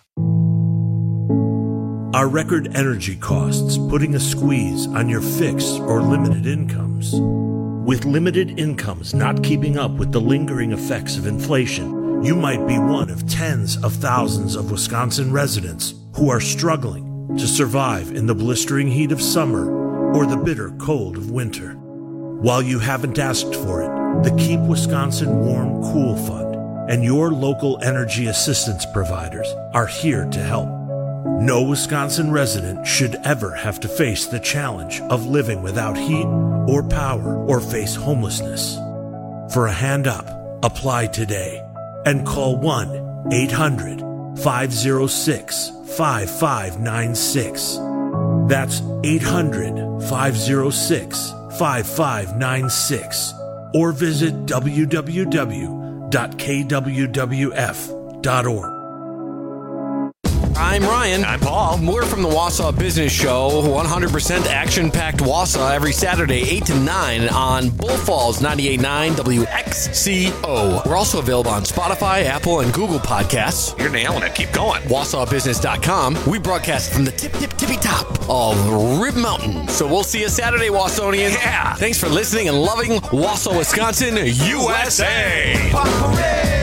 Are record energy costs putting a squeeze on your fixed or limited incomes? With limited incomes not keeping up with the lingering effects of inflation, you might be one of tens of thousands of Wisconsin residents who are struggling to survive in the blistering heat of summer or the bitter cold of winter. While you haven't asked for it, the Keep Wisconsin Warm Cool Fund and your local energy assistance providers are here to help. No Wisconsin resident should ever have to face the challenge of living without heat or power or face homelessness. For a hand up, apply today and call one eight hundred five oh six five five nine six. That's eight hundred five oh six five five nine six or visit w w w dot k w w f dot org. I'm Ryan. I'm Paul. We're from the Wausau Business Show, one hundred percent action-packed Wausau every Saturday, eight to nine on Bull Falls ninety-eight point nine W X C O. We're also available on Spotify, Apple, and Google Podcasts. You're nailing it. Keep going. Wausau Business dot com. We broadcast from the tip, tip, tippy top of Rib Mountain. So we'll see you Saturday, Wausonians. Yeah. Thanks for listening and loving Wausau, Wisconsin, U S A.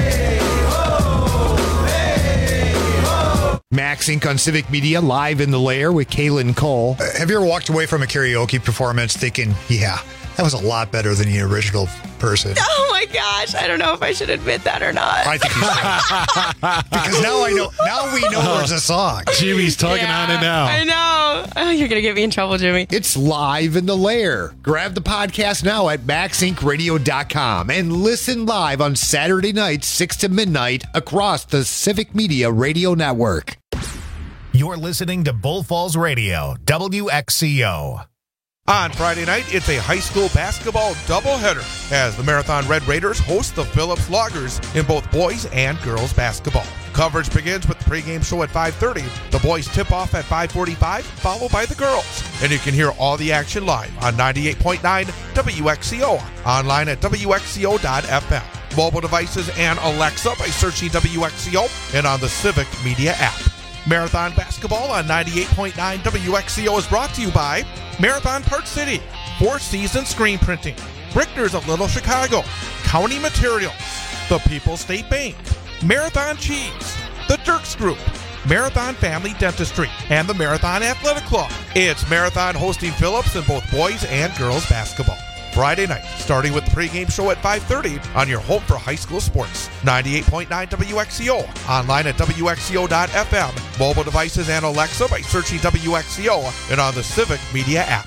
Max Incorporated on Civic Media, live in the lair with Kaylin Cole. Uh, have you ever walked away from a karaoke performance thinking, yeah, that was a lot better than the original person? Oh my gosh, I don't know if I should admit that or not. I think you should. Because now I know. Now we know there's a song. Jimmy's tugging Yeah, on it now. I know. Oh, you're going to get me in trouble, Jimmy. It's live in the lair. Grab the podcast now at max inc radio dot com and listen live on Saturday nights, six to midnight, across the Civic Media Radio Network. You're listening to Bull Falls Radio, W X C O. On Friday night, it's a high school basketball doubleheader as the Marathon Red Raiders host the Phillips Loggers in both boys and girls basketball. Coverage begins with the pregame show at five thirty. The boys tip off at five forty-five, followed by the girls. And you can hear all the action live on ninety-eight point nine W X C O, online at W X C O dot F M. Mobile devices and Alexa by searching W X C O and on the Civic Media app. Marathon Basketball on ninety-eight point nine W X C O is brought to you by Marathon Park City, Four Seasons Screen Printing, Brickner's of Little Chicago, County Materials, the People's State Bank, Marathon Cheese, the Dirks Group, Marathon Family Dentistry, and the Marathon Athletic Club. It's Marathon hosting Phillips in both boys and girls basketball. Friday night, starting with the pregame show at five thirty on your home for high school sports. ninety-eight point nine W X C O, online at W X C O dot F M, mobile devices and Alexa by searching W X C O and on the Civic Media app.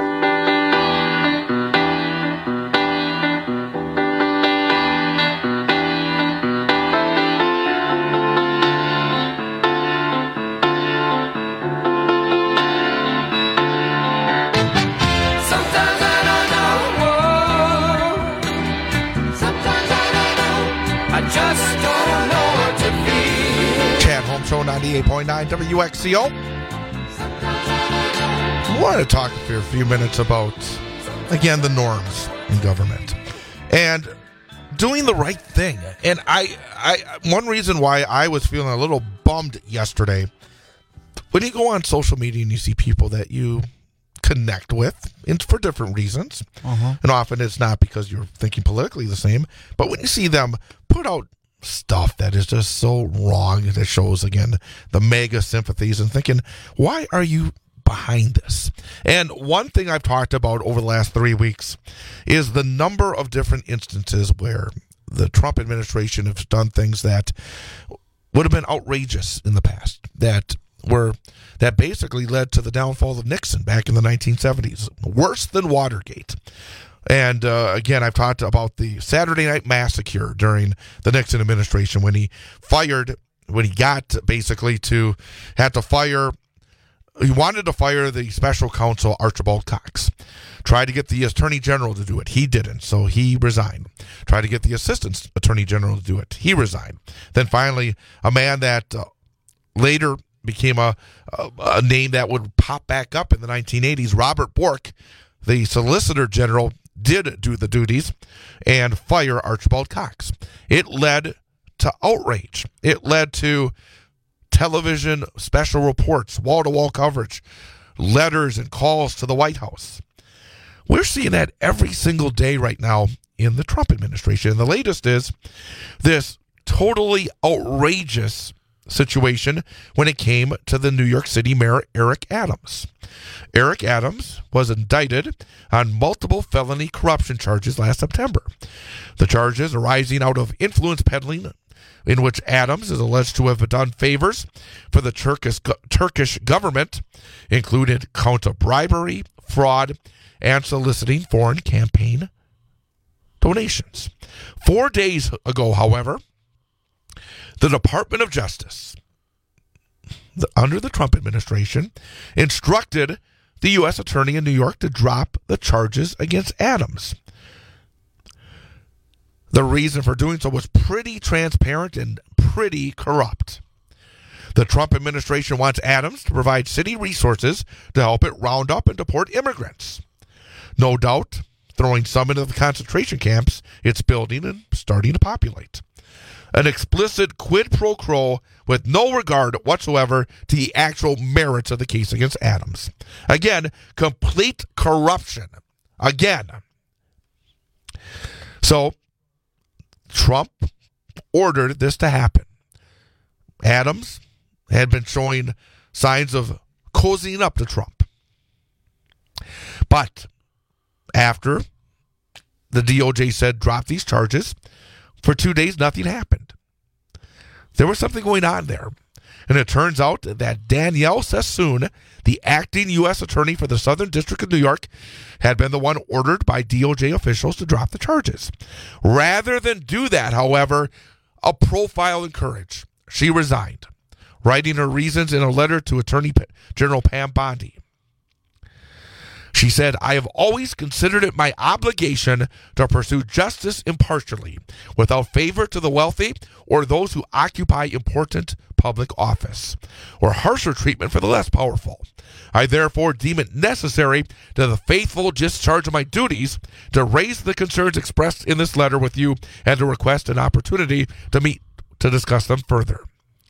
ninety-eight point nine W X C O. I want to talk for a few minutes about, again, the norms in government and doing the right thing. And I, I, one reason why I was feeling a little bummed yesterday, when you go on social media and you see people that you connect with, and for different reasons, uh-huh. and often it's not because you're thinking politically the same, but when you see them put out stuff that is just so wrong, that shows again the mega sympathies, and thinking, why are you behind this? And one thing I've talked about over the last three weeks is the number of different instances where the Trump administration has done things that would have been outrageous in the past, that were that basically led to the downfall of Nixon back in the nineteen seventies, worse than Watergate. And uh, again, I've talked about the Saturday Night Massacre during the Nixon administration when he fired, when he got basically to, had to fire, he wanted to fire the special counsel Archibald Cox. Tried to get the attorney general to do it. He didn't, so he resigned. Tried to get the assistant attorney general to do it. He resigned. Then finally, a man that uh, later became a, a, a name that would pop back up in the nineteen eighties, Robert Bork, the solicitor general, did do the duties and fire Archibald Cox. It led to outrage. It led to television special reports, wall-to-wall coverage, letters and calls to the White House. We're seeing that every single day right now in the Trump administration. And the latest is this totally outrageous situation when it came to the New York City Mayor Eric Adams. Eric Adams was indicted on multiple felony corruption charges last September. The charges arising out of influence peddling, in which Adams is alleged to have done favors for the Turkish, Turkish government, included count of bribery, fraud, and soliciting foreign campaign donations. Four days ago, however, the Department of Justice, the, under the Trump administration, instructed the U S Attorney in New York to drop the charges against Adams. The reason for doing so was pretty transparent and pretty corrupt. The Trump administration wants Adams to provide city resources to help it round up and deport immigrants. No doubt, throwing some into the concentration camps it's building and starting to populate. An explicit quid pro quo with no regard whatsoever to the actual merits of the case against Adams. Again, complete corruption. Again. So, Trump ordered this to happen. Adams had been showing signs of cozying up to Trump. But after the D O J said drop these charges, for two days nothing happened. There was something going on there. And it turns out that Danielle Sassoon, the acting U S attorney for the Southern District of New York, had been the one ordered by D O J officials to drop the charges. Rather than do that, however, a profile encouraged. She resigned, writing her reasons in a letter to Attorney General Pam Bondi. She said, I have always considered it my obligation to pursue justice impartially, without favor to the wealthy or those who occupy important public office, or harsher treatment for the less powerful. I therefore deem it necessary to the faithful discharge of my duties to raise the concerns expressed in this letter with you and to request an opportunity to meet to discuss them further.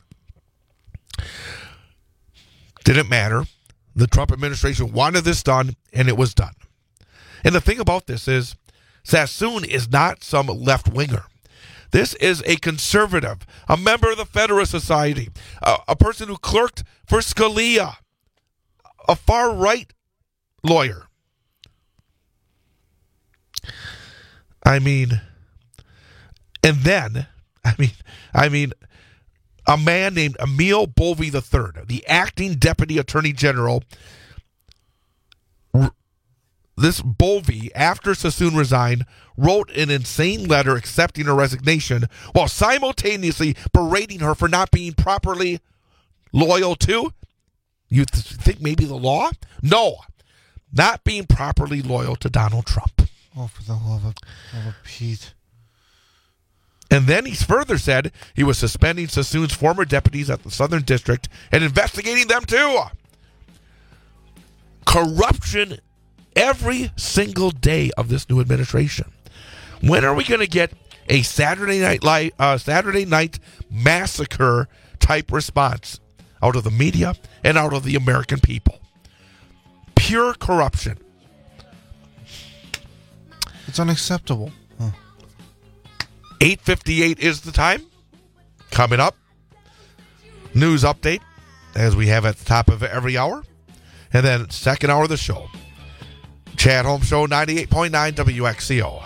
Didn't matter. The Trump administration wanted this done, and it was done. And the thing about this is, Sassoon is not some left-winger. This is a conservative, a member of the Federalist Society, a, a person who clerked for Scalia, a far-right lawyer. I mean, and then, I mean, I mean, a man named Emil Bovee the third, the acting deputy attorney general. This Bovee, after Sassoon resigned, wrote an insane letter accepting her resignation while simultaneously berating her for not being properly loyal to, you th- think maybe the law? No, not being properly loyal to Donald Trump. Oh, for the love of, love of Pete. And then he further said he was suspending Sassoon's former deputies at the Southern District and investigating them too. Corruption every single day of this new administration. When are we going to get a Saturday night li- uh, Saturday night massacre type response out of the media and out of the American people? Pure corruption. It's unacceptable. Huh. eight fifty-eight is the time. Coming up, news update, as we have at the top of every hour. And then second hour of the show, Chad Holmes Show, ninety-eight point nine W X C O.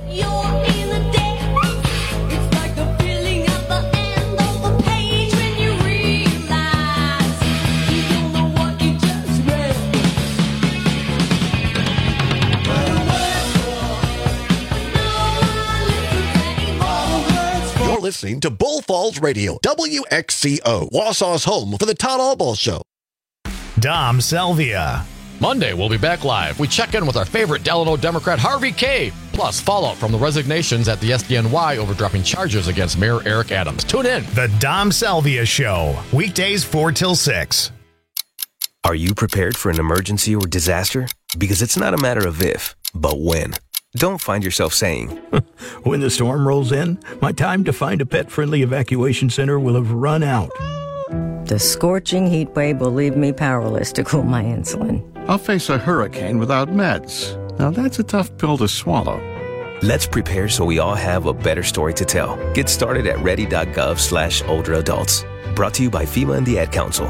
Listening to Bull Falls Radio, W X C O, Wausau's home for the Todd Albaugh Show. Dom Selvia. Monday, we'll be back live. We check in with our favorite Delano Democrat, Harvey Kaye, plus fallout from the resignations at the S D N Y over dropping charges against Mayor Eric Adams. Tune in. The Dom Selvia Show, weekdays four till six. Are you prepared for an emergency or disaster? Because it's not a matter of if, but when. Don't find yourself saying, when the storm rolls in, my time to find a pet-friendly evacuation center will have run out. The scorching heat wave will leave me powerless to cool my insulin. I'll face a hurricane without meds. Now that's a tough pill to swallow. Let's prepare so we all have a better story to tell. Get started at ready.gov slash older adults. Brought to you by FEMA and the Ad Council.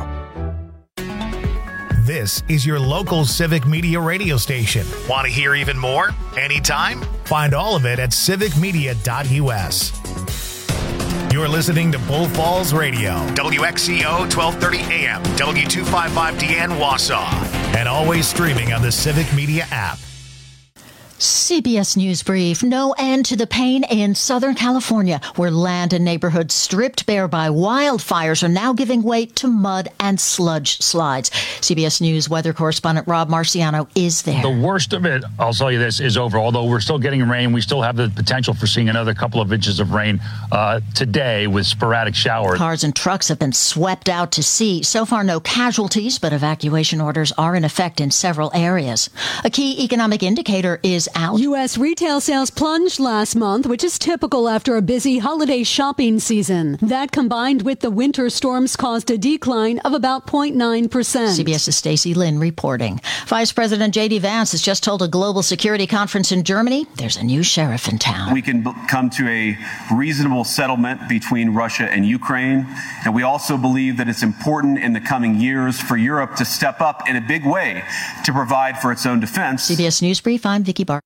This is your local Civic Media radio station. Want to hear even more? Anytime? Find all of it at civic media dot u s. You're listening to Bull Falls Radio, W X C O twelve thirty A M, W two fifty-five D N Wausau, and always streaming on the Civic Media app. C B S News Brief. No end to the pain in Southern California, where land and neighborhoods stripped bare by wildfires are now giving way to mud and sludge slides. C B S News weather correspondent Rob Marciano is there. The worst of it, I'll tell you this, is over. Although we're still getting rain, we still have the potential for seeing another couple of inches of rain uh, today with sporadic showers. Cars and trucks have been swept out to sea. So far, no casualties, but evacuation orders are in effect in several areas. A key economic indicator is out. U S retail sales plunged last month, which is typical after a busy holiday shopping season. That combined with the winter storms caused a decline of about zero point nine percent. CBS's Stacey Lynn reporting. Vice President J D Vance has just told a global security conference in Germany there's a new sheriff in town. We can b- come to a reasonable settlement between Russia and Ukraine, and we also believe that it's important in the coming years for Europe to step up in a big way to provide for its own defense. C B S News Brief, I'm Vicki Barker.